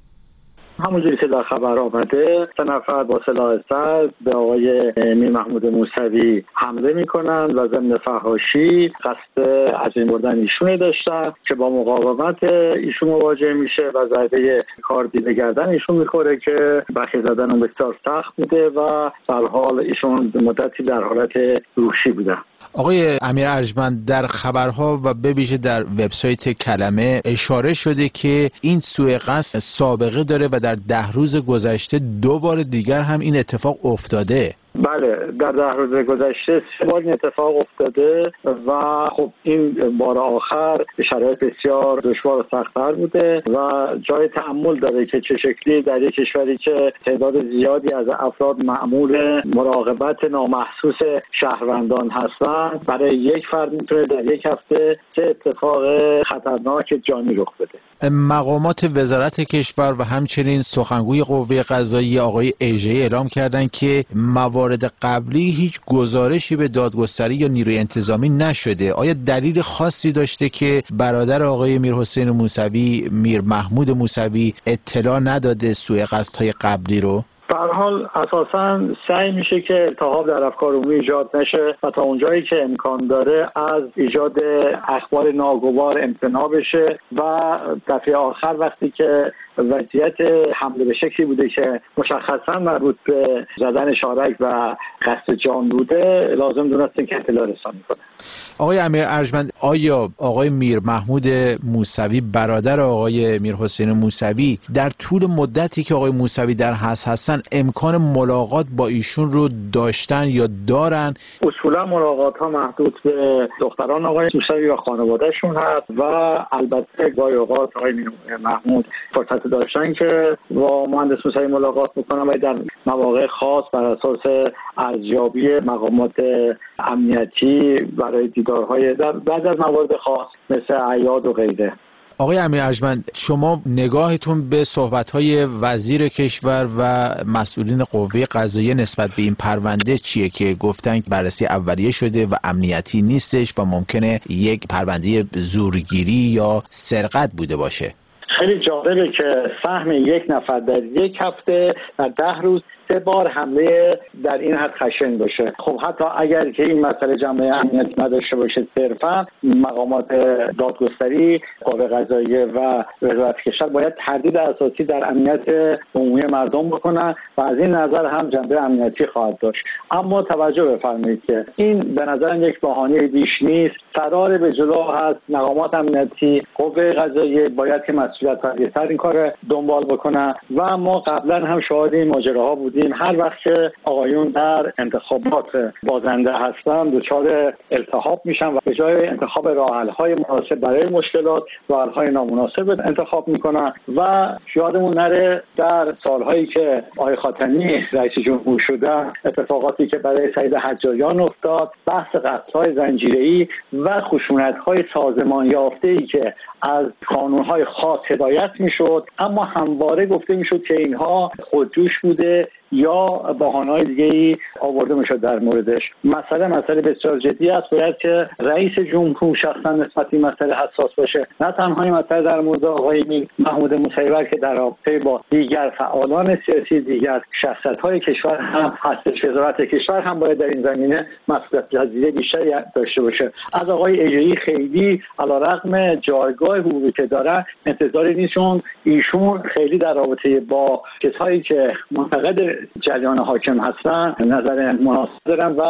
همونجوری که در خبر آمده 3 نفر با سلاح سرد به آقای میر محمود موسوی حمله میکنند و ضمن فحاشی قصد از بین بردن ایشون داشتن که با مقاومت ایشون مواجه میشه و ضربه کاردی به گردن ایشون میخوره که برخی زدن اون بسیار سخت بوده و در حال ایشون مدتی در حالت روحی بودن. آقای امیر ارجمند، در خبرها و به ویژه در وبسایت کلمه اشاره شده که این سوء قصد سابقه داره و در 10 روز گذشته 2 بار دیگر هم این اتفاق افتاده. بله، در 10 روز گذشته 3 بار این اتفاق افتاده و خب این بار آخر شرایط بسیار دشوار و سخت‌تر بوده و جای تأمل داره که چه شکلی در یک کشوری که تعداد زیادی از افراد مأمور مراقبت نامحسوس شهروندان هستند، برای یک فرد میتونه در یک هفته چه اتفاق خطرناک جانی رخ بده. مقامات وزارت کشور و همچنین سخنگوی قوه قضاییه آقای اژه‌ای اعلام کردند که موارد قبلی هیچ گزارشی به دادگستری یا نیروی انتظامی نشده. آیا دلیل خاصی داشته که برادر آقای میر حسین موسوی، میر محمود موسوی، اطلاع نداده سوء قصدهای قبلی رو؟ به هر حال اساساً سعی میشه که التهاب در افکار عمومی ایجاد نشه و تا اونجایی که امکان داره از ایجاد اخبار ناگوار امتناع بشه و دفعه آخر وقتی که وضعیت حمله به شکلی بوده که مشخصاً مربوط به زدن شارک و قصد جان بوده، لازم دونسته که اطلاع رسانی کنه. آقای امیر ارجمند، آیا آقای میر محمود موسوی برادر آقای میر حسین موسوی در طول مدتی که آقای موسوی در حبس هستن امکان ملاقات با ایشون رو داشتن یا دارن؟ اصولا ملاقات ها محدود به دختران آقای موسوی و خانوادهشون هست و البته گاهی اوقات آقای میر محمود فرصت داشتن که با مهندس موسوی ملاقات میکنن و در مواقع خاص بر اساس ارزیابی مقامات امنیتی برای دیدارهای در بعض از موارد خاص مثل اعیاد و غیره. آقای امیر ارجمند، شما نگاهتون به صحبت‌های وزیر کشور و مسئولین قوه قضاییه نسبت به این پرونده چیه که گفتن بررسی اولیه شده و امنیتی نیستش و ممکنه یک پرونده زورگیری یا سرقت بوده باشه؟ خیلی جالبه که سهم یک نفر در یک هفته در 10 روز 3 بار حمله در این حد خشن باشه. خب حتی اگر که این مسئله جنبه امنیتی نداشته باشه، صرفا مقامات دادگستری، قوه قضاییه و وزارت کشور باید تردید اساسی در امنیت عمومی مردم بکنن و از این نظر هم جنبه امنیتی خواهد داشت. اما توجه بفرمایید که این به نظر یک بهانه بیش نیست. فرار به جلو هست. مقامات امنیتی، قوه قضاییه باید که مسئولیت پذیرتر این کار دنبال بکنن و ما قبلا هم شاهد این ماجراها بودیم. هر وقت که آقایون در انتخابات بازنده هستن دچار التهاب میشن و به جای انتخاب راه‌حل‌های مناسب برای مشکلات، راه‌حل‌های نامناسب انتخاب میکنن و یادمون نره در سالهایی که آقای خاتمی رئیس جمهور شدن اتفاقاتی که برای سعید حجاریان افتاد، بحث قتل‌های زنجیره‌ای و خشونت‌های سازمان یافته‌ای که از قانون‌های خاص هدایت میشد، اما همواره گفته میشد که اینها خودجوش بوده یا بهانه‌های دیگه‌ای آورده میشد در موردش. مسئله بسیار جدی است. باید که رئیس جمهور شخصا نسبت این مسئله حساس باشه. نه تنها این مسئله در مورد آقای محمود موسوی که در رابطه با دیگر فعالان سیاسی، دیگر شخصیت‌های کشور هم هستش. وزارت کشور هم باید در این زمینه مسئولیت پذیری بیشتری داشته باشه. از آقای اژه‌ای خیلی علیرغم جایگاه حقوقی که داره انتظاری نیست، چون ایشون خیلی در رابطه با کسایی که منتقد جریان حاکم هستن نظر مناسب دارن و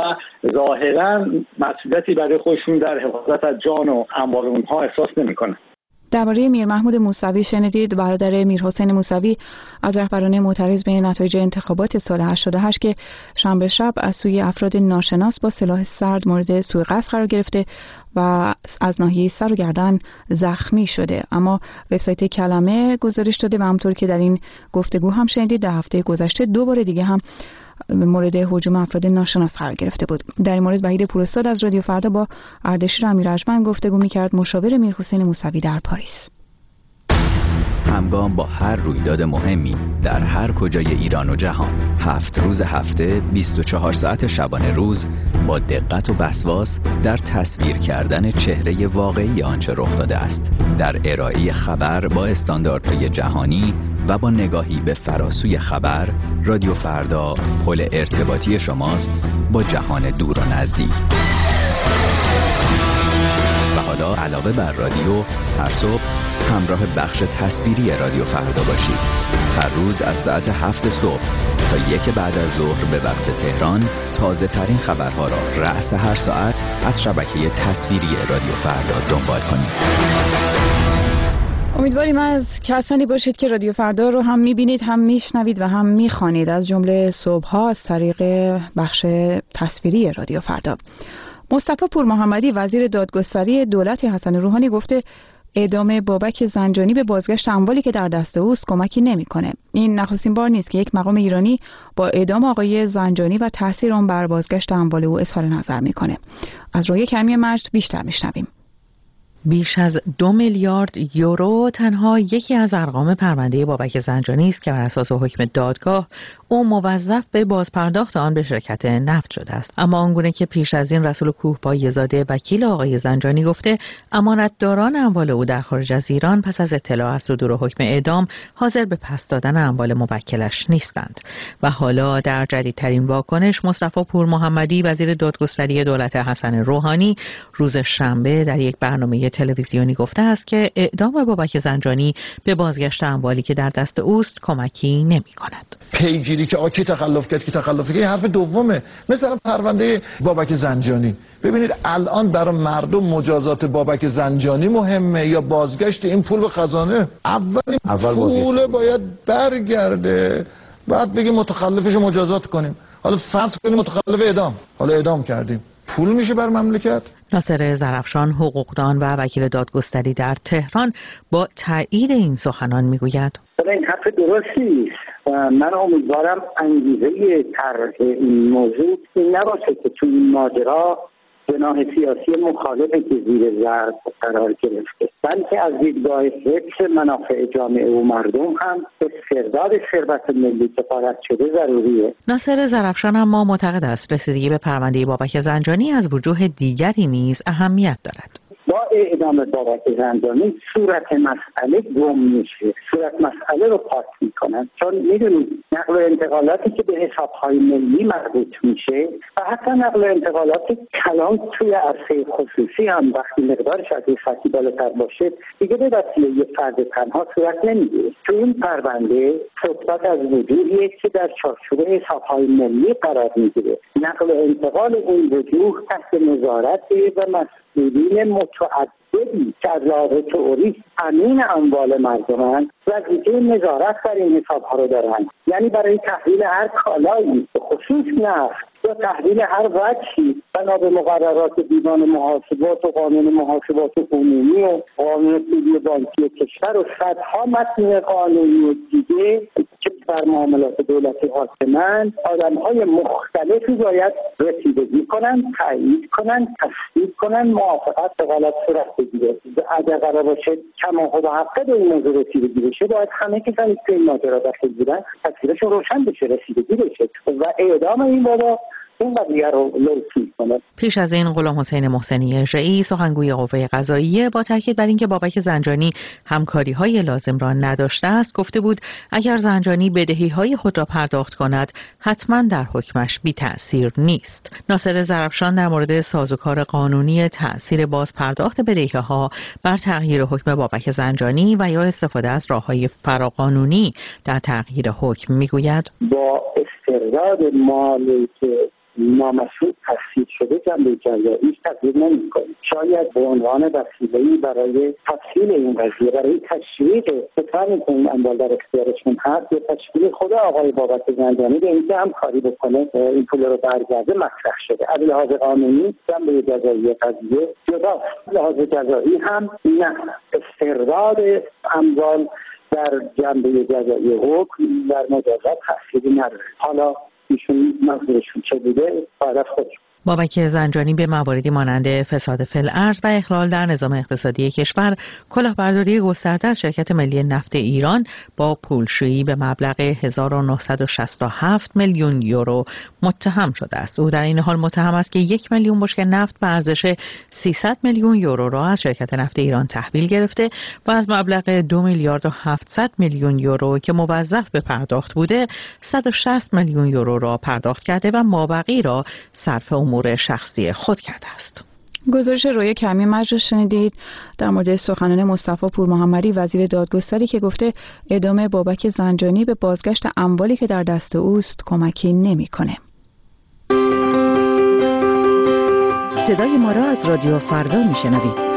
ظاهرا مسئولیتی برای خودشون در حفاظت از جان و اموال اونها احساس نمی‌کنن. درباره میر محمود موسوی شنیدید. برادر میر حسین موسوی از رهبران معترض به نتایج انتخابات سال 88 که شنبه شب از سوی افراد ناشناس با سلاح سرد مورد سوء قصد قرار گرفته و از ناحیه سر و گردن زخمی شده. اما وبسایت کلمه گزارش داده و همونطور که در این گفتگو هم شنیدید در هفته گذشته 2 بار دیگه هم مورد هجوم افراد ناشناس قرار گرفته بود. در این مورد وحید پوراستاد از رادیو فردا با اردشیر امیرجمن گفتگو می‌کرد، مشاور میر حسین موسوی در پاریس. همگام با هر رویداد مهمی در هر کجای ایران و جهان، 7 روز هفته 24 ساعت شبانه روز با دقت و وسواس در تصویر کردن چهره واقعی آنچه رخ داده است، در ارائه خبر با استانداردهای جهانی و با نگاهی به فراسوی خبر. رادیو فردا پل ارتباطی شماست با جهان دور و نزدیک. و حالا علاوه بر رادیو، هر صبح همراه بخش تصویری رادیو فردا باشید. هر روز از ساعت 7 صبح تا 1 بعد از ظهر به وقت تهران تازه ترین خبرها را رأس هر ساعت از شبکه تصویری رادیو فردا دنبال کنید. امیدواریم از کسانی باشید که رادیو فردا رو هم میبینید، هم میشنوید و هم میخوانید، از جمله صبح‌ها از طریق بخش تصویری رادیو فردا. مصطفی پورمحمدی وزیر دادگستری دولت حسن روحانی گفته اعدام بابک زنجانی به بازگشت اموالی که در دست اوست کمکی نمی‌کنه. این نخستین بار نیست که یک مقام ایرانی با اعدام آقای زنجانی و تاثیر آن بر بازگشت اموال او اظهار نظر می‌کنه. از روی کریمی مجد بیشتر می‌شنویم. بیش از 2 میلیارد یورو تنها یکی از ارقام پرونده بابک زنجانی است که بر اساس حکم دادگاه او موظف به بازپرداخت آن به شرکت نفت شده است. اما آنگونه که پیش از این رسول کوهپایه‌زاده وکیل آقای زنجانی گفته امانتداران اموال او در خارج از ایران پس از اطلاع از صدور حکم اعدام حاضر به پس دادن اموال موکلش نیستند. و حالا در جدیدترین واکنش مصطفی پورمحمدی وزیر دادگستری دولت حسن روحانی روز شنبه در یک برنامه تلویزیونی گفته است که اعدام بابک زنجانی به بازگشت اموالی که در دست اوست کمکی نمی‌کند. پیگیری که کی تخلف کرد، کی تخلف کرد، حرف دومه. مثلا پرونده بابک زنجانی، ببینید الان برای مردم مجازات بابک زنجانی مهمه یا بازگشت این پول به خزانه؟ اول پول باید برگرده، بعد بگیم متخلفش مجازات کنیم. حالا فرض کنیم متخلف اعدام، حالا اعدام کردیم، پول میشه بر مملکت. ناصر زرافشان حقوقدان و وکیل دادگستری در تهران با تایید این سخنان میگوید این حرف درستی است و من امیدوارم انگیزه طرح این موضوع این نباشه که تو این ماجرا جناح سیاسی مخالفی که زیر ضرب قرار گرفته، بلکه از دیدگاه حفظ منافع جامعه و مردم هم استرداد ثروت ملی که غارت شده ضروریه. ناصر زرافشان اما معتقد است رسیدگی به پرونده بابک زنجانی از وجوه دیگری نیز اهمیت دارد. با اعدام بابک زنجانی صورت مسئله گم میشه، صورت مسئله رو پاک میکنن. چون میدونید نقل و انتقالاتی که به حسابهای ملی مربوط میشه و حتی نقل و انتقالات کلان توی عرصه خصوصی هم وقتی مقدارش از این سطحی بالاتر باشه دیگه به وسیله یه فرد تنها صورت نمیگیره. تو این پرونده صحبت از وجوهیه که در چارچوب حسابهای ملی قرار میگیره. نقل و انتقال این وجوه تحت نظارت و مسئولین متعددی که از لحاظ تئوری امین اموال مردمند وظیفه نظارت بر این حسابها رو دارن. یعنی برای تحویل هر کالایی به خصوص نفت یا تحویل هر وجهی بنا به مقررات دیوان محاسبات و قانون محاسبات عمومی و قانون پولی بانکی کشور و صدها متن قانونی دیگه که بر معاملات دولتی حاکمند، آدم‌های مختلفی باید رسیدگی کنن، تایید کنن، تصدیق کنن، موافقت به غلط صورت بگیره. اگر قرار باشه کماهو به حق به این موضوع رسیدگی بشه باید همه کسانی که این ماجرا داخل بودن تکلیفشون روشن بشه، رسیدگی بشه و اعدام این بابا این قضیه رو لوسی کنه. پیش از این غلام حسین محسنی اژه‌ای سخنگوی قوه قضاییه با تاکید بر اینکه بابک زنجانی همکاری‌های لازم را نداشته است گفته بود اگر زنجانی بدهی‌های خود را پرداخت کند حتما در حکمش بی تأثیر نیست. ناصر زرفشان در مورد سازوکار قانونی تأثیر باز پرداخت بدهی‌ها بر تغییر حکم بابک زنجانی و یا استفاده از راه‌های فراقانونی در تغییر حکم میگوید با استرداد مالی که نامشروع تفسیر شده جنبه جزایی تغییر نمی‌کنه. شاید به عنوان وسیله‌ای برای تفصیل این قضیه، برای تشویق کسانی که این اموال در اختیارشون هست یا تشویق خود آقای بابک زنجانی به اینکه همکاری بکنه این پول رو برگرده مطرح شده. از لحاظ قانونی جنبه جزایی قضیه جداست. لحاظ جزایی هم نه، استرداد اموال در جنبه جزایی حکم در مجازات تأثیری نداره. حالا ایشون منظورشون چه بوده بعد از خودشون. بابک زنجانی به مواردی مانند فساد فی الارض و اخلال در نظام اقتصادی کشور، کلاهبرداری گسترده از شرکت ملی نفت ایران با پولشویی به مبلغ 1967 میلیون یورو متهم شده است. او در این حال متهم است که 1 میلیون بشکه نفت به ارزش 300 میلیون یورو را از شرکت نفت ایران تحویل گرفته و از مبلغ 2 میلیارد و 700 میلیون یورو که موظف به پرداخت بوده 160 میلیون یورو را پرداخت کرده و مابقی را صرف امور شخصی خود کرده است. گزارش روی کمی مجلس شنیدید در مورد سخنان مصطفی پورمحمدی وزیر دادگستری که گفته اعدام بابک زنجانی به بازگشت اموالی که در دست اوست کمکی نمی‌کنه. صدای ما را از رادیو فردا میشنوید.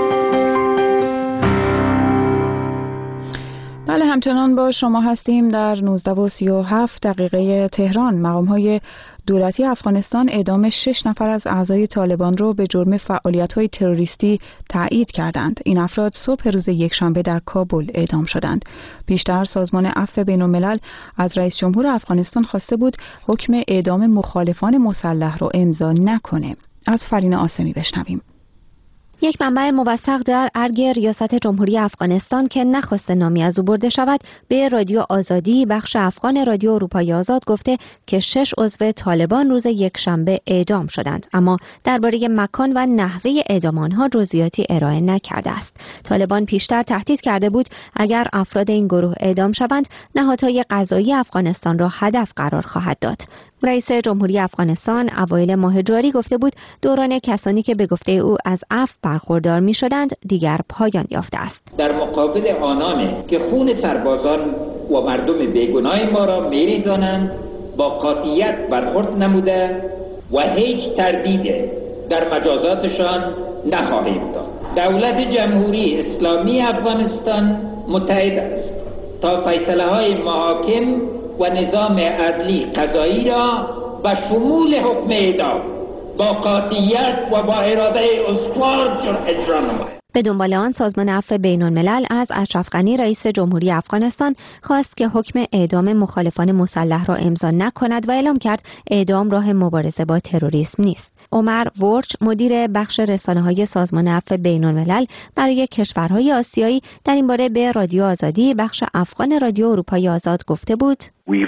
بله، همچنان با شما هستیم. در 19:37 تهران مقام‌های دولتی افغانستان اعدام 6 نفر از اعضای طالبان را به جرم فعالیت‌های تروریستی تایید کردند. این افراد صبح روز یکشنبه در کابل اعدام شدند. پیشتر سازمان عفو بین‌الملل از رئیس جمهور افغانستان خواسته بود حکم اعدام مخالفان مسلح را امضا نکنه. از فرین آسمی بشنویم. یک منبع موثق در ارگ ریاست جمهوری افغانستان که نخواسته نامی از او برده شود به رادیو آزادی بخش افغان رادیو اروپای آزاد گفته که 6 عضو طالبان روز یکشنبه اعدام شدند، اما درباره مکان و نحوه اعدام آنها جزئیاتی ارائه نکرده است. طالبان پیشتر تهدید کرده بود اگر افراد این گروه اعدام شوند نهادهای قضایی افغانستان را هدف قرار خواهد داد. رئیس جمهوری افغانستان اوایل ماه جاری گفته بود دوران کسانی که به گفته او از عفو برخوردار می شدند دیگر پایان یافته است. در مقابل آنانی که خون سربازان و مردم بیگناه ما را می ریزانند با قاطعیت برخورد نموده و هیچ تردید در مجازاتشان نخواهیم داد. دولت جمهوری اسلامی افغانستان متحد است تا فیصله های محاکم و نظام عدلی قضایی را به شمول حکم اعدام با قاطعیت و با اراده استوار اجرا نماید. به دنبال آن سازمان عفو بین‌الملل از اشرف غنی رئیس جمهوری افغانستان خواست که حکم اعدام مخالفان مسلح را امضا نکند و اعلام کرد اعدام راه مبارزه با تروریسم نیست. عمر ورچ مدیر بخش رسانه‌های سازمان عفو بین‌الملل برای کشورهای آسیایی در این باره به رادیو آزادی بخش افغان رادیو اروپای آزاد گفته بود: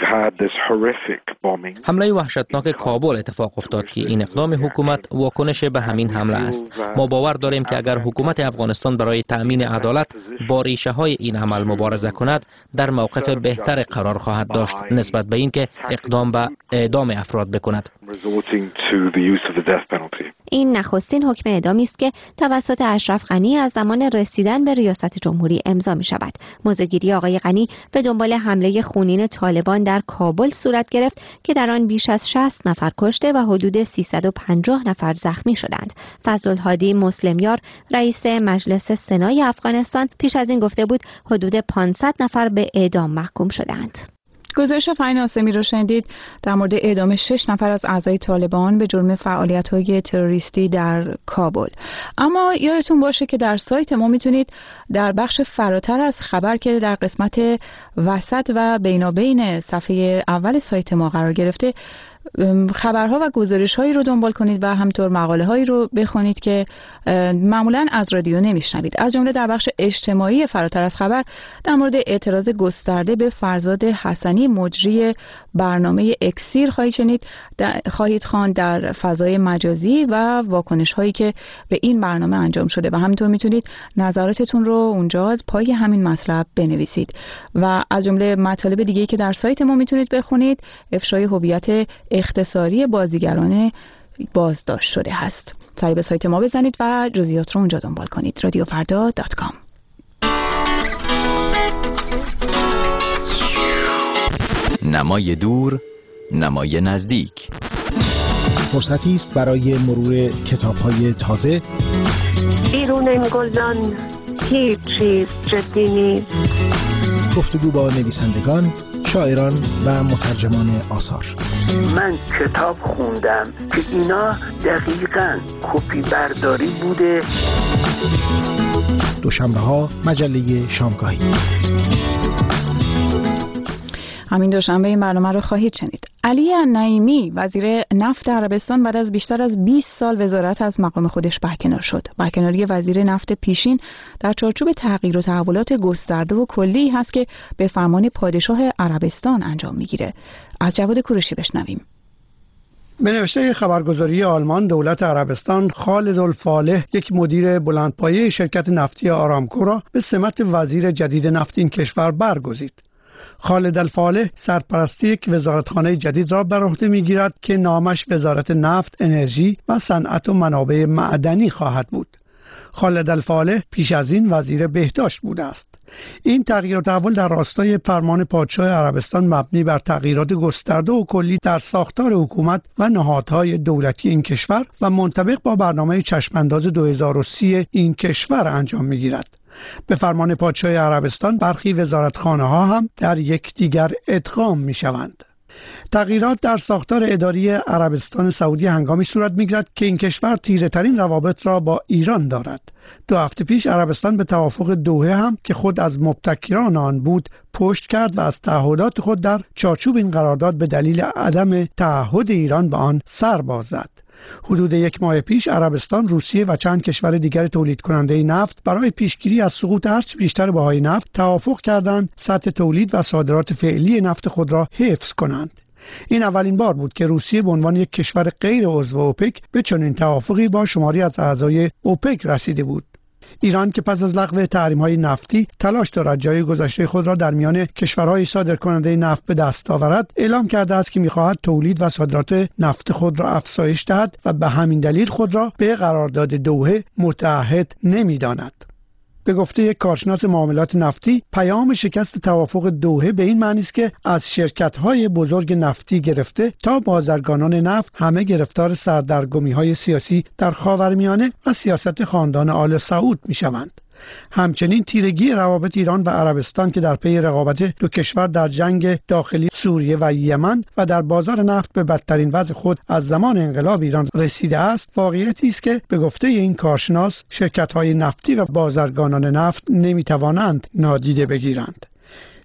حمله وحشتناک کابل اتفاق افتاد که این اقدام حکومت واکنش به همین حمله است. ما باور داریم که اگر حکومت افغانستان برای تأمین عدالت با ریشه های این عمل مبارزه کند، در موقف بهتر قرار خواهد داشت نسبت به اینکه اقدام به اعدام افراد بکند. این نخستین حکم اعدامی است که توسط اشرف غنی از زمان رسیدن به ریاست جمهوری امضا می شود. موضع‌گیری آقای غنی به دنبال حمله خونین طالبان در کابل صورت گرفت که در آن بیش از 60 نفر کشته و حدود 350 نفر زخمی شدند. فضل‌الهادی مسلمیار رئیس مجلس سنای افغانستان پیش از این گفته بود حدود 500 نفر به اعدام محکوم شدند. گزارش فهین آسمی رو شنیدید در مورد اعدام 6 نفر از اعضای طالبان به جرم فعالیت‌های تروریستی در کابل. اما یادتون باشه که در سایت ما میتونید در بخش فراتر از خبر که در قسمت وسط و بینابین صفحه اول سایت ما قرار گرفته خبرها و گزارش‌هایی رو دنبال کنید و همطور مقاله‌هایی رو بخونید که معمولاً از رادیو نمیشنوید. از جمله در بخش اجتماعی فراتر از خبر در مورد اعتراض گسترده به فرزاد حسنی مجری برنامه اکسیر خواهید خواند در فضای مجازی و واکنش‌هایی که به این برنامه انجام شده و همینطور میتونید نظراتتون رو اونجا پای همین مطلب بنویسید. و از جمله مطالب دیگه‌ای که در سایت ما میتونید بخونید افشای هویت اختصاری بازیگران بازداشت شده هست. سری به سایت ما بزنید و جزئیات رو اونجا دنبال کنید. radiofarda.com. نمای دور، نمای نزدیک. فرصتی است برای مرور کتاب‌های تازه. بیرون این گلدان هیچ چیز جدی نیست. گفتگو با نویسندگان، شاعران و مترجمان آثار. من کتاب خوندم که اینا دقیقاً کپی برداری بوده. دوشنبه‌ها مجله شامگاهی. همین دوشنبه این برنامه رو خواهید شنید. علی نعیمی وزیر نفت عربستان بعد از بیشتر از 20 سال وزارت از مقام خودش برکنار شد. برکناری وزیر نفت پیشین در چارچوب تغییر و تحولات گسترده و کلی هست که به فرمان پادشاه عربستان انجام میگیره. از جواد کوروشی بشنویم. به نوشته خبرگزاری آلمان، دولت عربستان خالد الفالح یک مدیر بلندپایه شرکت نفتی آرامکو را به سمت وزیر جدید نفت این کشور برگزید. خالد الفالح سرپرستی یک وزارتخانه جدید را بر عهده می‌گیرد که نامش وزارت نفت، انرژی و صنعت و منابع معدنی خواهد بود. خالد الفالح پیش از این وزیر بهداشت بوده است. این تغییر و تحول در راستای فرمان پادشاه عربستان مبنی بر تغییرات گسترده و کلی در ساختار حکومت و نهادهای دولتی این کشور و منطبق با برنامه چشمانداز 2030 این کشور انجام می‌گیرد. به فرمان پادشاه عربستان برخی وزارتخانه‌ها هم در یکدیگر ادغام می‌شوند. تغییرات در ساختار اداری عربستان سعودی هنگامی صورت می‌گیرد که این کشور تیره‌ترین روابط را با ایران دارد. 2 هفته پیش عربستان به توافق دوحه هم که خود از مبتکران آن بود پشت کرد و از تعهدات خود در چارچوب این قرارداد به دلیل عدم تعهد ایران به آن سر باز زد. حدود 1 ماه پیش عربستان، روسیه و چند کشور دیگر تولید کننده نفت برای پیشگیری از سقوط هرچه بیشتر بهای نفت توافق کردند سطح تولید و صادرات فعلی نفت خود را حفظ کنند. این اولین بار بود که روسیه به عنوان یک کشور غیر عضو اوپک به چنین توافقی با شماری از اعضای اوپک رسیده بود. ایران که پس از لغو تحریم‌های نفتی تلاش دارد جای گذشته خود را در میان کشورهای صادرکننده نفت به دست آورد، اعلام کرده است که می‌خواهد تولید و صادرات نفت خود را افزایش دهد و به همین دلیل خود را به قرارداد دوحه متعهد نمی‌داند. به گفته یک کارشناس معاملات نفتی، پیام شکست توافق دوحه به این معنی است که از شرکت‌های بزرگ نفتی گرفته تا بازرگانان نفت همه گرفتار سردرگمی‌های سیاسی در خاورمیانه و سیاست خاندان آل سعود می‌شوند. همچنین تیرگی روابط ایران و عربستان که در پی رقابت دو کشور در جنگ داخلی سوریه و یمن و در بازار نفت به بدترین وضع خود از زمان انقلاب ایران رسیده است، واقعیتی است که به گفته این کارشناس شرکت‌های نفتی و بازرگانان نفت نمی‌توانند نادیده بگیرند.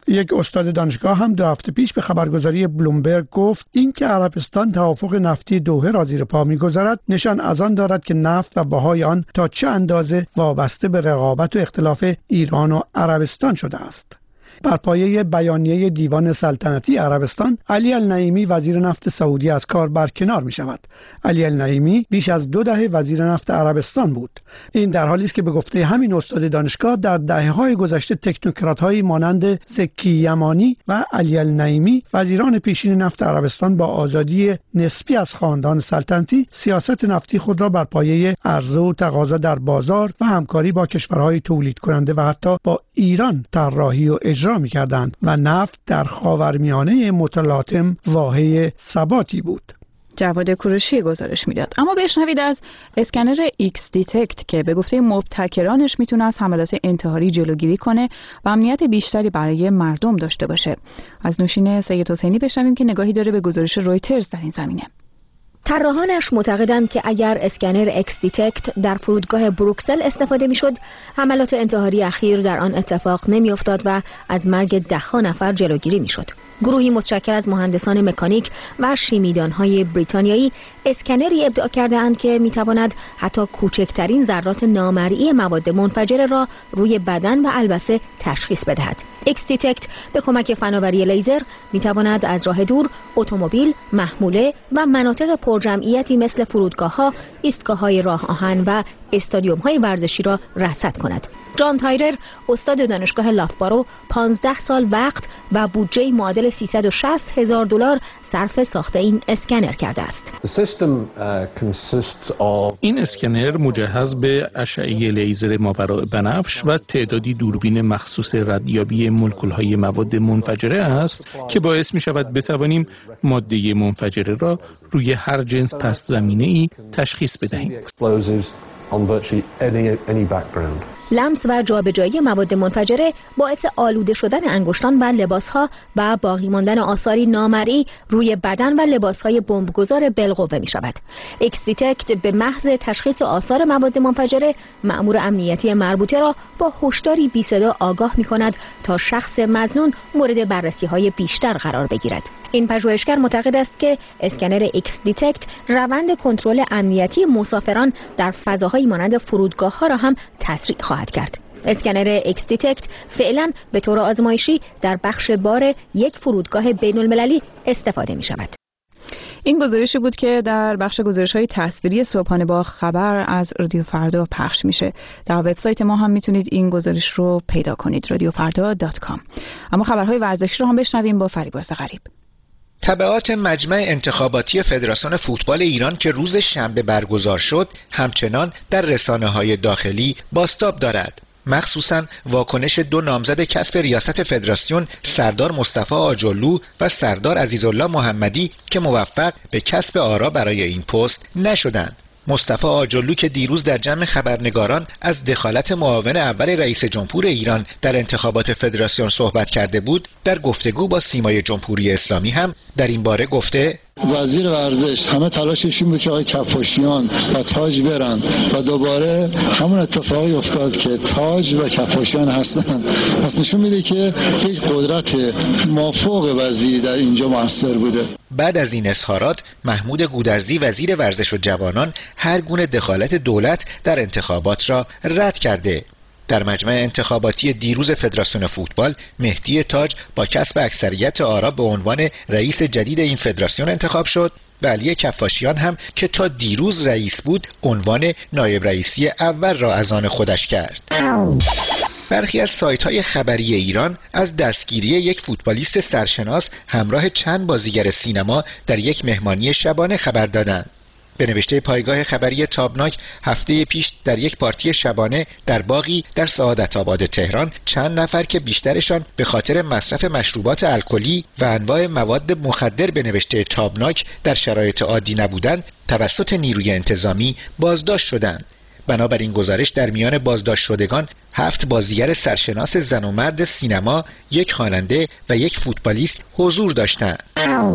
یک استاد دانشگاه هم 2 هفته پیش به خبرگزاری بلومبرگ گفت اینکه عربستان توافق نفتی دوحه را زیر پا می‌گذارد نشان از آن دارد که نفت و بهای آن تا چه اندازه وابسته به رقابت و اختلاف ایران و عربستان شده است. بر پایه بیانیه دیوان سلطنتی عربستان، علی النعیمی وزیر نفت سعودی از کار برکنار می شود. علی النعیمی بیش از 2 دهه وزیر نفت عربستان بود. این در حالی است که به گفته همین استاد دانشگاه در دهه‌های گذشته تکنوکرات‌هایی مانند زکی یمانی و علی النعیمی وزیران پیشین نفت عربستان با آزادی نسبی از خاندان سلطنتی سیاست نفتی خود را بر پایه عرضه و تقاضا در بازار و همکاری با کشورهای تولید کننده و حتی با ایران طراحی و اجرا می‌کردند و نفت در خاورمیانه متلاطم واحه ثباتی بود. جواد کوروشی گزارش میداد. اما بشنوید از اسکنر ایکس دیتکت که به گفته مبتکرانش میتونه از حملات انتحاری جلوگیری کنه و امنیت بیشتری برای مردم داشته باشه. از نوشین سید حسینی بشنویم که نگاهی داره به گزارش رویترز در این زمینه. طراحانش معتقدند که اگر اسکنر ایکس دیتکت در فرودگاه بروکسل استفاده میشد، حملات انتحاری اخیر در آن اتفاق نمیافتاد و از مرگ 10 نفر جلوگیری میشد. گروهی متشکل از مهندسان مکانیک و شیمیدانهای بریتانیایی اسکنری ابداع کرده اند که میتواند حتی کوچکترین ذرات نامرئی مواد منفجره را روی بدن و البسه تشخیص بدهد. ایکس دیتکت به کمک فناوری لیزر میتواند از راه دور اتومبیل، محموله و مناطق پرجمعیتی مثل فرودگاه‌ها، ایستگاه‌های راه آهن و استادیوم‌های ورزشی را رصد کند. جان تایرر، استاد دانشگاه لافبارو، 15 سال وقت و بودجه معادل $360,000 صرف ساخت این اسکنر کرده است. این اسکنر مجهز به اشعه لیزر ماوراء بنفش و تعدادی دوربین مخصوص ردیابی مولکول‌های مواد منفجره است که باعث می‌شود بتوانیم ماده منفجره را روی هر جنس پس زمینه‌ای تشخیص بدهیم. لمس و جابجایی مواد منفجره باعث آلوده شدن انگشتان و لباسها و باقی ماندن آثاری نامرئی روی بدن و لباسهای بمبگذار بالقوه می شود. ایکس دیتکت به محض تشخیص آثار مواد منفجره مأمور امنیتی مربوطه را با هشداری بی صدا آگاه می کند تا شخص مظنون مورد بررسی های بیشتر قرار بگیرد. این پژوهشگر معتقد است که اسکنر ایکس دیتکت روند کنترل امنیتی مسافران در فضاهایی مانند فرودگاه‌ها را هم تسریع خواهد کرد. اسکنر ایکس دیتکت فعلا به طور آزمایشی در بخش بار یک فرودگاه بین‌المللی استفاده می شود. این گزارشی بود که در بخش گزارش‌های تصویری صبحانه با خبر از رادیو فردا پخش میشه. در وبسایت ما هم میتونید این گزارش رو پیدا کنید، radiofarda.com. اما خبرهای ورزشی رو هم بشنویم با فریبرز غریب. تبعات مجمع انتخاباتی فدراسیون فوتبال ایران که روز شنبه برگزار شد همچنان در رسانه‌های داخلی بازتاب دارد. مخصوصاً واکنش 2 نامزد کسب ریاست فدراسیون سردار مصطفی آجرلو و سردار عزیزالله محمدی که موفق به کسب آرا برای این پست نشدند. مصطفی آجرلو که دیروز در جمع خبرنگاران از دخالت معاون اول رئیس جمهور ایران در انتخابات فدراسیون صحبت کرده بود، در گفتگو با سیمای جمهوری اسلامی هم در این باره گفته وزیر ورزش همه تلاشش این بود که آقای کفاشیان و تاج برن و دوباره همون اتفاقی افتاد که تاج و کفاشیان هستن. پس نشون میده که یک قدرت مافوق وزیر در اینجا موثر بوده. بعد از این اظهارات محمود گودرزی وزیر ورزش و جوانان هر گونه دخالت دولت در انتخابات را رد کرده. در مجمع انتخاباتی دیروز فدراسیون فوتبال مهدی تاج با کسب اکثریت آرا به عنوان رئیس جدید این فدراسیون انتخاب شد و علی کفاشیان هم که تا دیروز رئیس بود عنوان نایب رئیسی اول را از آن خودش کرد. برخی از سایت‌های خبری ایران از دستگیری یک فوتبالیست سرشناس همراه چند بازیگر سینما در یک مهمانی شبانه خبر دادند. به نوشته پایگاه خبری تابناک هفته پیش در یک پارتی شبانه در باغی در سعادت آباد تهران چند نفر که بیشترشان به خاطر مصرف مشروبات الکلی و انواع مواد مخدر به نوشته تابناک در شرایط عادی نبودند توسط نیروی انتظامی بازداشت شدند. بنابراین گزارش در میان بازداشت شدگان 7 بازیگر سرشناس زن و مرد سینما، 1 خواننده و 1 فوتبالیست حضور داشتند.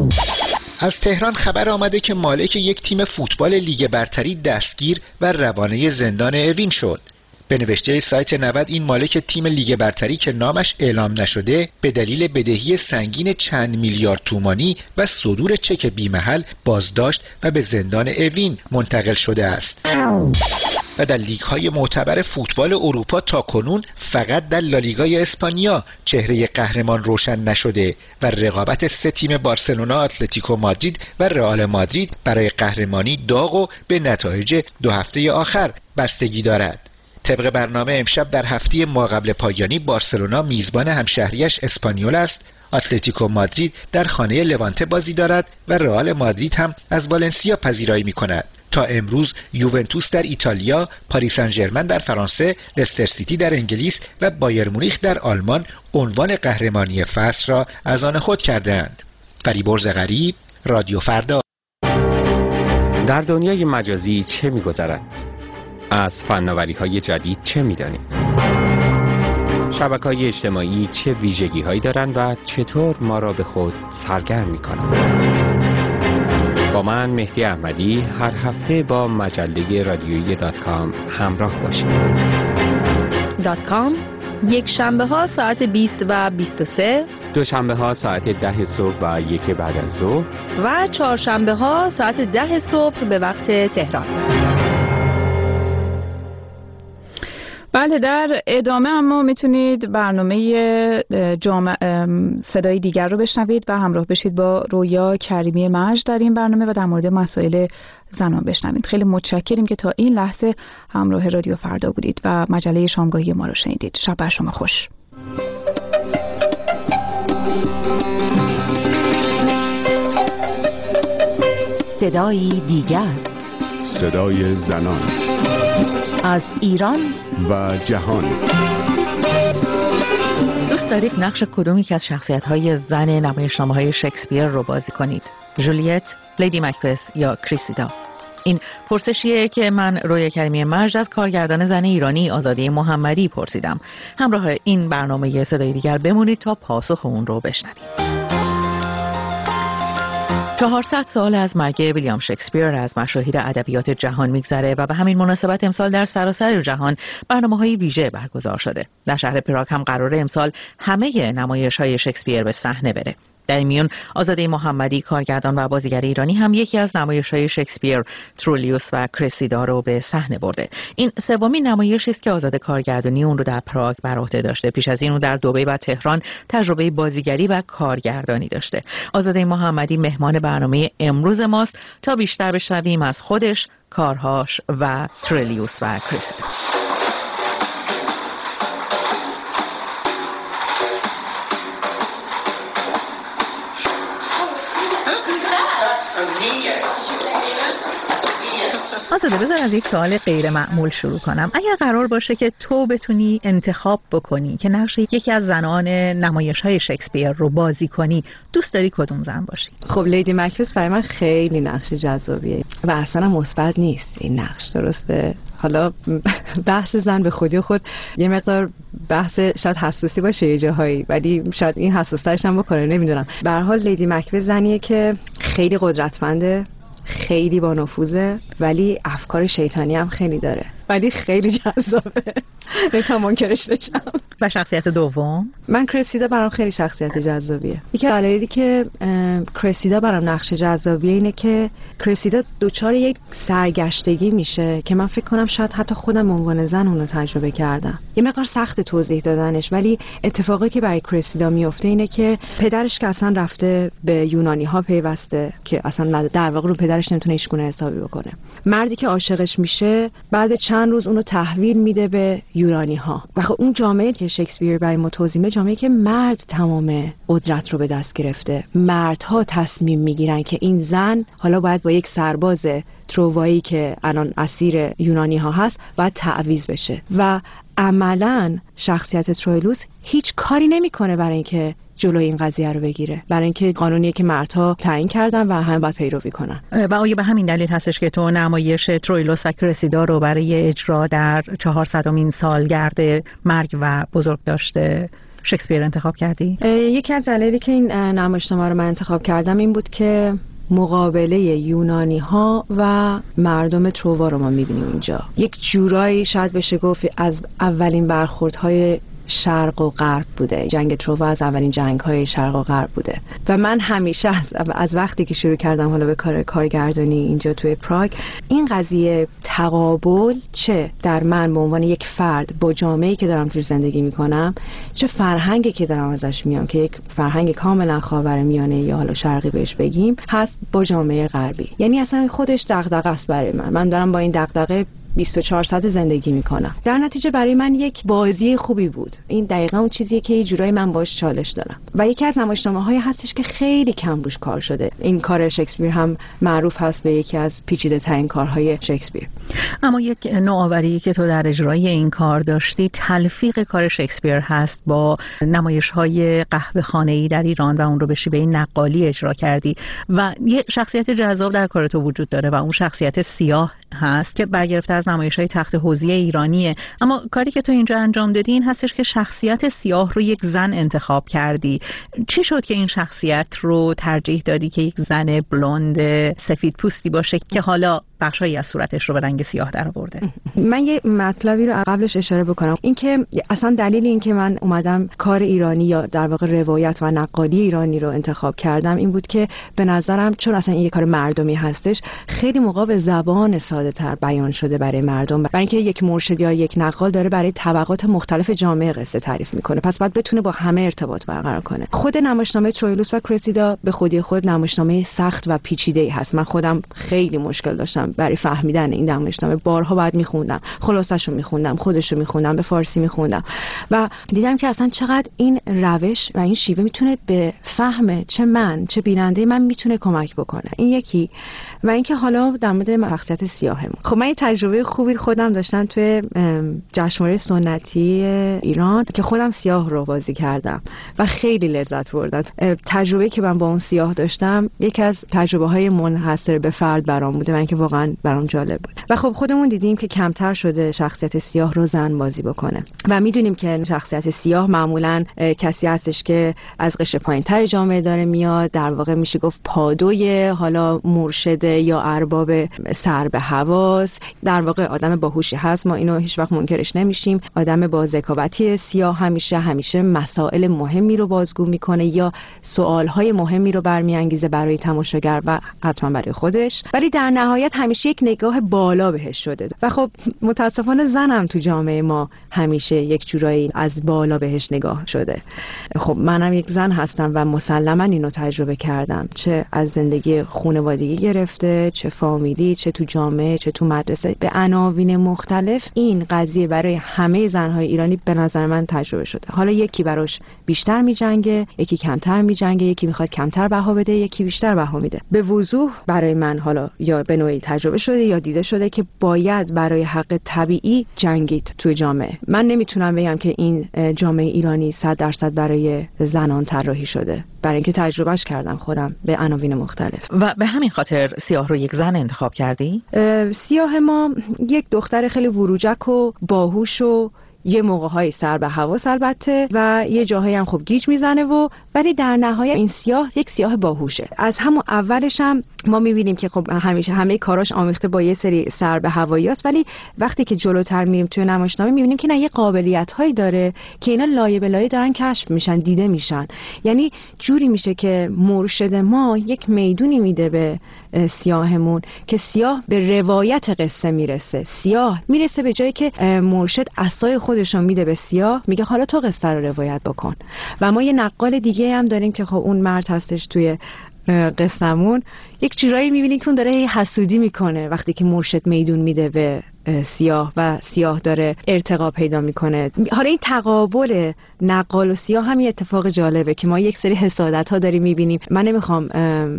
از تهران خبر آمده که مالک یک تیم فوتبال لیگ برتری دستگیر و روانه زندان اوین شد. به نوشته سایت 90 این مالک تیم لیگ برتری که نامش اعلام نشده به دلیل بدهی سنگین چند میلیارد تومانی و صدور چک بی‌محل بازداشت و به زندان اوین منتقل شده است. و در لیگ‌های معتبر فوتبال اروپا تاکنون فقط در لالیگای اسپانیا چهره قهرمان روشن نشده و رقابت 3 تیم بارسلونا، اتلتیکو مادرید و رئال مادرید برای قهرمانی داغ و به نتایج 2 هفته آخر بستگی دارد. طبق برنامه امشب در هفته ماقبل پایانی بارسلونا میزبان همشهریش اسپانیول است، اتلتیکو مادرید در خانه لوانته بازی دارد و رئال مادرید هم از والنسیا پذیرایی می‌کند. تا امروز یوونتوس در ایتالیا، پاریس سن ژرمن در فرانسه، لستر سیتی در انگلیس و بایر مونیخ در آلمان عنوان قهرمانی فصل را از آن خود کردند. فریبرز غریب، رادیو فردا. در دنیای مجازی چه می‌گذرد؟ از فناوری‌های جدید چه می‌دانیم؟ شبکه‌های اجتماعی چه ویژگی‌هایی دارند و چطور ما را به خود سرگرم می‌کنند؟ با من مهدی احمدی هر هفته با مجله رادیویی .com همراه باشید. .com یک شنبه ها ساعت 20 و 23، دوشنبه ها ساعت 10 صبح و 1 بعد از ظهر و چهارشنبه ها ساعت 10 صبح به وقت تهران. بله، در ادامه اما میتونید برنامه صدای دیگر رو بشنوید و همراه بشید با رویا کریمی مجد در این برنامه و در مورد مسائل زنان بشنوید. خیلی متشکریم که تا این لحظه همراه رادیو فردا بودید و مجله شامگاهی ما رو شنیدید. شب بر شما خوش. صدای دیگر، صدای زنان از ایران و جهان. دوست دارید نقش کدومی که از شخصیت‌های زن نمایشنامه‌های شکسپیر رو بازی کنید؟ جولیت، لیدی مکبث یا کریسیدا؟ این پرسشیه که من رویا کریمی مجد از کارگردان زن ایرانی آزاده محمدی پرسیدم. همراه این برنامه صدای دیگر بمونید تا پاسخ اون رو بشنوید. 400 سال از مرگ ویلیام شکسپیر از مشاهیر ادبیات جهان میگذره و به همین مناسبت امسال در سراسر جهان برنامه‌های ویژه برگزار شده. در شهر پراگ هم قراره امسال همه نمایش‌های شکسپیر به صحنه بره. در این میون آزاده محمدی کارگردان و بازیگر ایرانی هم یکی از نمایش‌های شکسپیر ترولیوس و کرسیدا رو به صحنه برده. این سومین نمایشی است که آزاده کارگردانی اون رو در پراگ بر عهده داشته. پیش از این اون در دبی و تهران تجربه بازیگری و کارگردانی داشته. آزاده محمدی مهمان برنامه امروز ماست تا بیشتر بشنویم از خودش، کارهاش و ترولیوس و کرسیدا. آزاده، بذار از یک سوال غیر معمول شروع کنم. اگر قرار باشه که تو بتونی انتخاب بکنی که نقش یکی از زنان نمایش‌های شکسپیر رو بازی کنی، دوست داری کدوم زن باشی؟ خب لیدی مکبث برای من خیلی نقش جذابیه و اصلا مثبت نیست این نقش، درسته؟ حالا بحث زن به خودی خود یه مقدار بحث شاید حساسی باشه یه جاهایی، ولی شاید این حساسیتش هم بکنه، نمیدونم. به هر حال لیدی مکبث زنیه که خیلی قدرتمنده، خیلی با نفوذه، ولی افکار شیطانی هم خیلی داره، ولی خیلی جذابه. نمیتونم منکرش بشم. و شخصیت دوم؟ من کرسیدا برام خیلی شخصیت جذابیه. یکی دلایلی که کرسیدا برام نقش جذابیه اینه که کرسیدا دوچار یک سرگشتگی میشه که من فکر کنم شاید حتی خودم عنوان زن اونو تجربه کردم. یه مقدار سخت توضیح دادنش، ولی اتفاقی که برای کرسیدا میفته اینه که پدرش که اصلا رفته به یونانی ها پیوسته که اصلا در واقع رو پدرش نمیتونه هیچگونه حسابی بکنه. مردی که عاشقش میشه بعد چند روز اونو تحویل میده به یونانی ها و خب اون جامعه که شکسپیر برای ما توضیح میده جامعه که مرد تمام قدرت رو به دست گرفته. مردها تصمیم میگیرن که این زن حالا باید با یک سرباز تروایی که الان اسیر یونانی ها هست باید تعویض بشه و عملاً شخصیت ترویلوس هیچ کاری نمیکنه برای اینکه جلوی این قضیه رو بگیره، برای اینکه قانونیه که مردها تعیین کردن و هم باید پیروی کنن. و آیا به همین دلیل هستش که تو نمایش ترویلوس و کرسیدا رو برای اجرا در 400مین سالگرد مرگ و بزرگداشت شکسپیر انتخاب کردی؟ یکی از دلایلی که این نمایشنامه رو من انتخاب کردم این بود که مقابله یونانی ها و مردم تروا رو ما میبینیم اینجا. یک جورایی شاید بشه گفت از اولین برخوردهای شرق و غرب بوده. جنگ تروا از اولین جنگ‌های شرق و غرب بوده و من همیشه از وقتی که شروع کردم حالا به کار کارگردانی اینجا توی پراگ، این قضیه تقابل چه در من به عنوان یک فرد با جامعه‌ای که دارم توش زندگی می‌کنم، چه فرهنگی که دارم ازش میام که یک فرهنگ کاملا خاورمیانه یا حالا شرقی بهش بگیم هست با جامعه غربی. یعنی اصلا خودش دغدغه است برای من دارم با این دغدغه 24 ساعت زندگی میکنم. در نتیجه برای من یک بازی خوبی بود. این دقیقاً اون چیزیه که یه جورایی من باش چالش دارم و یکی از نمایشنامه‌های هستش که خیلی کم روش کار شده. این کار شکسپیر هم معروف هست به یکی از پیچیده ترین کارهای شکسپیر. اما یک نوآوری که تو در اجرای این کار داشتی تلفیق کار شکسپیر هست با نمایش‌های قهوه‌خانه‌ای در ایران و اون رو به شیوه نقالی اجرا کردی و یه شخصیت جذاب در کار تو وجود داره و اون شخصیت سیاه هست که برگرفته از نمایش‌های تخت حوزی ایرانیه. اما کاری که تو اینجا انجام دادی این هستش که شخصیت سیاه رو یک زن انتخاب کردی. چی شد که این شخصیت رو ترجیح دادی که یک زن بلوند سفید پوستی باشه که حالا بخشایی از صورتش رو به رنگ سیاه در آورده؟ من یه مطلبی رو قبلش اشاره بکنم. این که اصلا دلیل این که من اومدم کار ایرانی یا در واقع روایت و نقالی ایرانی رو انتخاب کردم این بود که به نظرم چون اصلا این یه کار مردمی هستش خیلی موقع به زبان ساده تر بیان شده برای مردم، برای اینکه یک مرشد یا یک نقال داره برای طبقات مختلف جامعه قصه تعریف میکنه، پس باید بتونه با همه ارتباط برقرار کنه. خود نمایشنامه ترویلوس و کرسیدا به خودی خود نمایشنامه سخت و پیچیده‌ای هست. من خودم خیلی مشکل داشتم برای فهمیدن این نمایشنامه. بارها بعد میخوندم، خلاصه‌شو میخوندم، خودشو میخوندم، به فارسی میخوندم و دیدم که اصلا چقدر این روش و این شیوه میتونه به فهم چه بیننده من میتونه کمک بکنه. این یکی. و اینکه حالا در مورد شخصیت سیاهمون، خب من یه تجربه خوبی خودم داشتم توی جشنواره سنتی ایران که خودم سیاه رو بازی کردم و خیلی لذت بردم. تجربه که من با اون سیاه داشتم یکی از تجربه‌های منحصر به فرد برام بوده و اینکه واقعا برام جالب بود. و خب خودمون دیدیم که کمتر شده شخصیت سیاه رو زن بازی بکنه و میدونیم که شخصیت سیاه معمولاً کسی هستش که از قشر پایین‌تر جامعه داره میاد، در واقع میشه گفت پادوی حالا مرشد یا ارباب سر به حواس، در واقع آدم باهوشی هست، ما اینو هیچ وقت منکرش نمیشیم. آدم با ذکاوتی سیاه همیشه مسائل مهمی رو بازگو میکنه یا سوالهای مهمی رو برمیانگیزه برای تماشاگر و حتما برای خودش، ولی در نهایت همیشه یک نگاه بالا بهش شده و خب متاسفانه زنم تو جامعه ما همیشه یک جورایی از بالا بهش نگاه شده. خب منم یک زن هستم و مسلما اینو تجربه کردم، چه از زندگی خانوادگی گرفته، چه فامیلی، چه تو جامعه، چه تو مدرسه، به عناوین مختلف این قضیه برای همه زنهای ایرانی به نظر من تجربه شده. حالا یکی براش بیشتر میجنگه، یکی کمتر میجنگه، یکی میخواد کمتر بها بده، یکی بیشتر بها میده. به وضوح برای من حالا یا به نوعی تجربه شده یا دیده شده که باید برای حق طبیعی جنگید توی جامعه. من نمیتونم بگم که این جامعه ایرانی 100% برای زنان طراحی شده، برای اینکه تجربهش کردم خودم به عناوین مختلف. و به همین خاطر سیاه رو یک زن انتخاب کردی؟ سیاه ما یک دختر خیلی وروجک و باهوش و یه موقع‌های سر به حواس البته و یه جاهایی هم خب گیج میزنه و ولی در نهایت این سیاه یک سیاه باهوشه. از همون اولش هم ما می‌بینیم که خب همیشه همه کاراش آمیخته با یه سری سر به هواییاست، ولی وقتی که جلوتر میریم توی نمایشنامه می‌بینیم که نه، یه قابلیت‌هایی داره که اینا لایه به لایه دارن کشف میشن، دیده میشن. یعنی جوری میشه که مرشد ما یک میدونی میده به سیاهمون که سیاه به روایت قصه میرسه. سیاه میرسه به جایی که مرشد عصای خودشون میده به سیاه، میگه حالا تو قصه رو روایت بکن. و ما یه نقال دیگه هم داریم که خب اون مرد هستش توی قصه‌مون، یک چیزایی میبینی که اون داره حسودی میکنه وقتی که مرشد میدون میده به سیاه و سیاه داره ارتقا پیدا میکنه. حالا این تقابل نقال و سیاه هم یه اتفاق جالبه که ما یک سری حسادت ها داریم میبینیم. من نمیخوام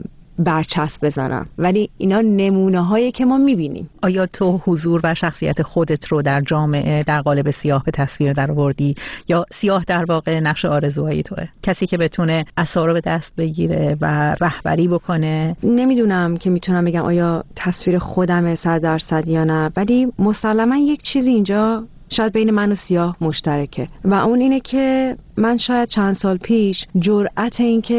برچسب بزنم ولی اینا نمونه هایی که ما میبینیم. آیا تو حضور و شخصیت خودت رو در جامعه در قالب سیاه به تصویر در آوردی یا سیاه در واقع نقش آرزوهای توه؟ کسی که بتونه عصا رو به دست بگیره و رهبری بکنه؟ نمیدونم که میتونم بگم آیا تصویر خودمه 100% یا نه، ولی مسلما یک چیزی اینجا شاید بین من و سیاه مشترکه و اون اینه که من شاید چند سال پیش جرأت این که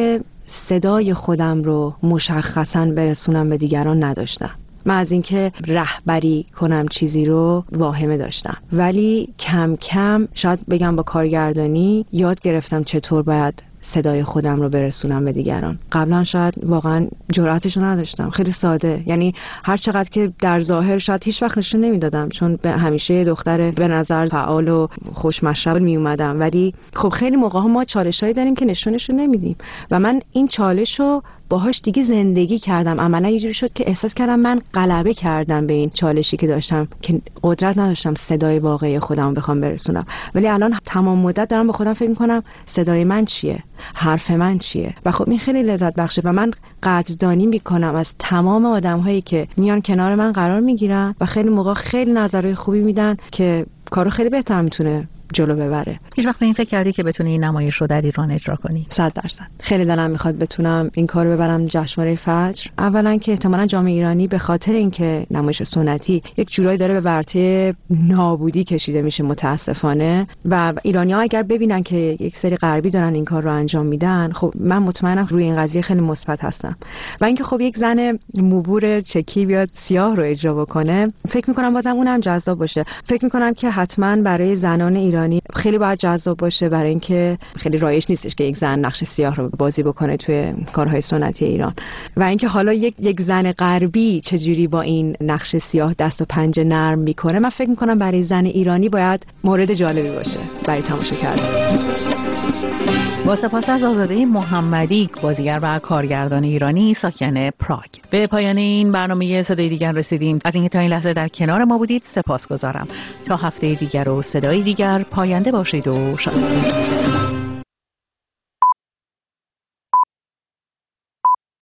صدای خودم رو مشخصاً برسونم به دیگران نداشتم. من از اینکه رهبری کنم چیزی رو واهمه داشتم، ولی کم کم شاید بگم با کارگردانی یاد گرفتم چطور باید صدای خودم رو برسونم به دیگران. قبلا شاید واقعا جرأتش رو نداشتم، خیلی ساده، یعنی هر چقدر که در ظاهر شاید هیچ وقت نشون نمیدادم، چون به همیشه دختر به نظر فعال و خوشمشرب می اومدم، ولی خب خیلی موقع ها ما چالشایی داریم که نشونش نمیدیم و من این چالش رو باهاش دیگه زندگی کردم. عملا یه جوری شد که احساس کردم من غلبه کردم به این چالشی که داشتم، که قدرت نداشتم صدای واقعی خودم بخوام برسونم. ولی الان تمام مدت دارم به خودم فکر می‌کنم صدای من چیه، حرف من چیه، و خب این خیلی لذت بخشه و من قدردانی میکنم از تمام آدم‌هایی که میان کنار من قرار میگیرن و خیلی موقع خیلی نظرهای خوبی میدن که کارو خیلی بهتر میتونه جلو ببره. هیچ وقت به این فکر کردی که بتونی این نمایش رو در ایران اجرا کنی؟ 100%. خیلی دلم میخواد بتونم این کارو ببرم جشنواره فجر. اولا که احتمالاً جامعه ایرانی به خاطر اینکه نمایش سنتی یک جورایی داره به ورطه نابودی کشیده میشه متاسفانه، و ایرانی‌ها اگر ببینن که یک سری غربی دارن این کار رو انجام میدن، خب من مطمئنم روی این قضیه خیلی مثبت هستم. و اینکه خب یک زن موبور چکی بیاد سیاه رو اجرا بکنه، فکر میکنم بازم اونم جذاب باشه. فکر میکنم که حتما برای زنان ایرانی خیلی باید جذاب باشه، برای اینکه خیلی رایج نیستش که یک زن نقش سیاه رو بازی بکنه توی کارهای سنتی ایران. و اینکه حالا یک زن غربی چجوری با این نقش سیاه دست و پنجه نرم میکنه، من فکر میکنم برای زن ایرانی باید مورد جالبی باشه برای تماشا کردن. با سپاس از آزاده محمدی، بازیگر و کارگردان ایرانی ساکن پراگ. به پایان این برنامه صدای دیگر رسیدیم. از اینکه تا این لحظه در کنار ما بودید سپاسگزارم. تا هفته دیگر و صدای دیگر، پاینده باشید و شاد باشید.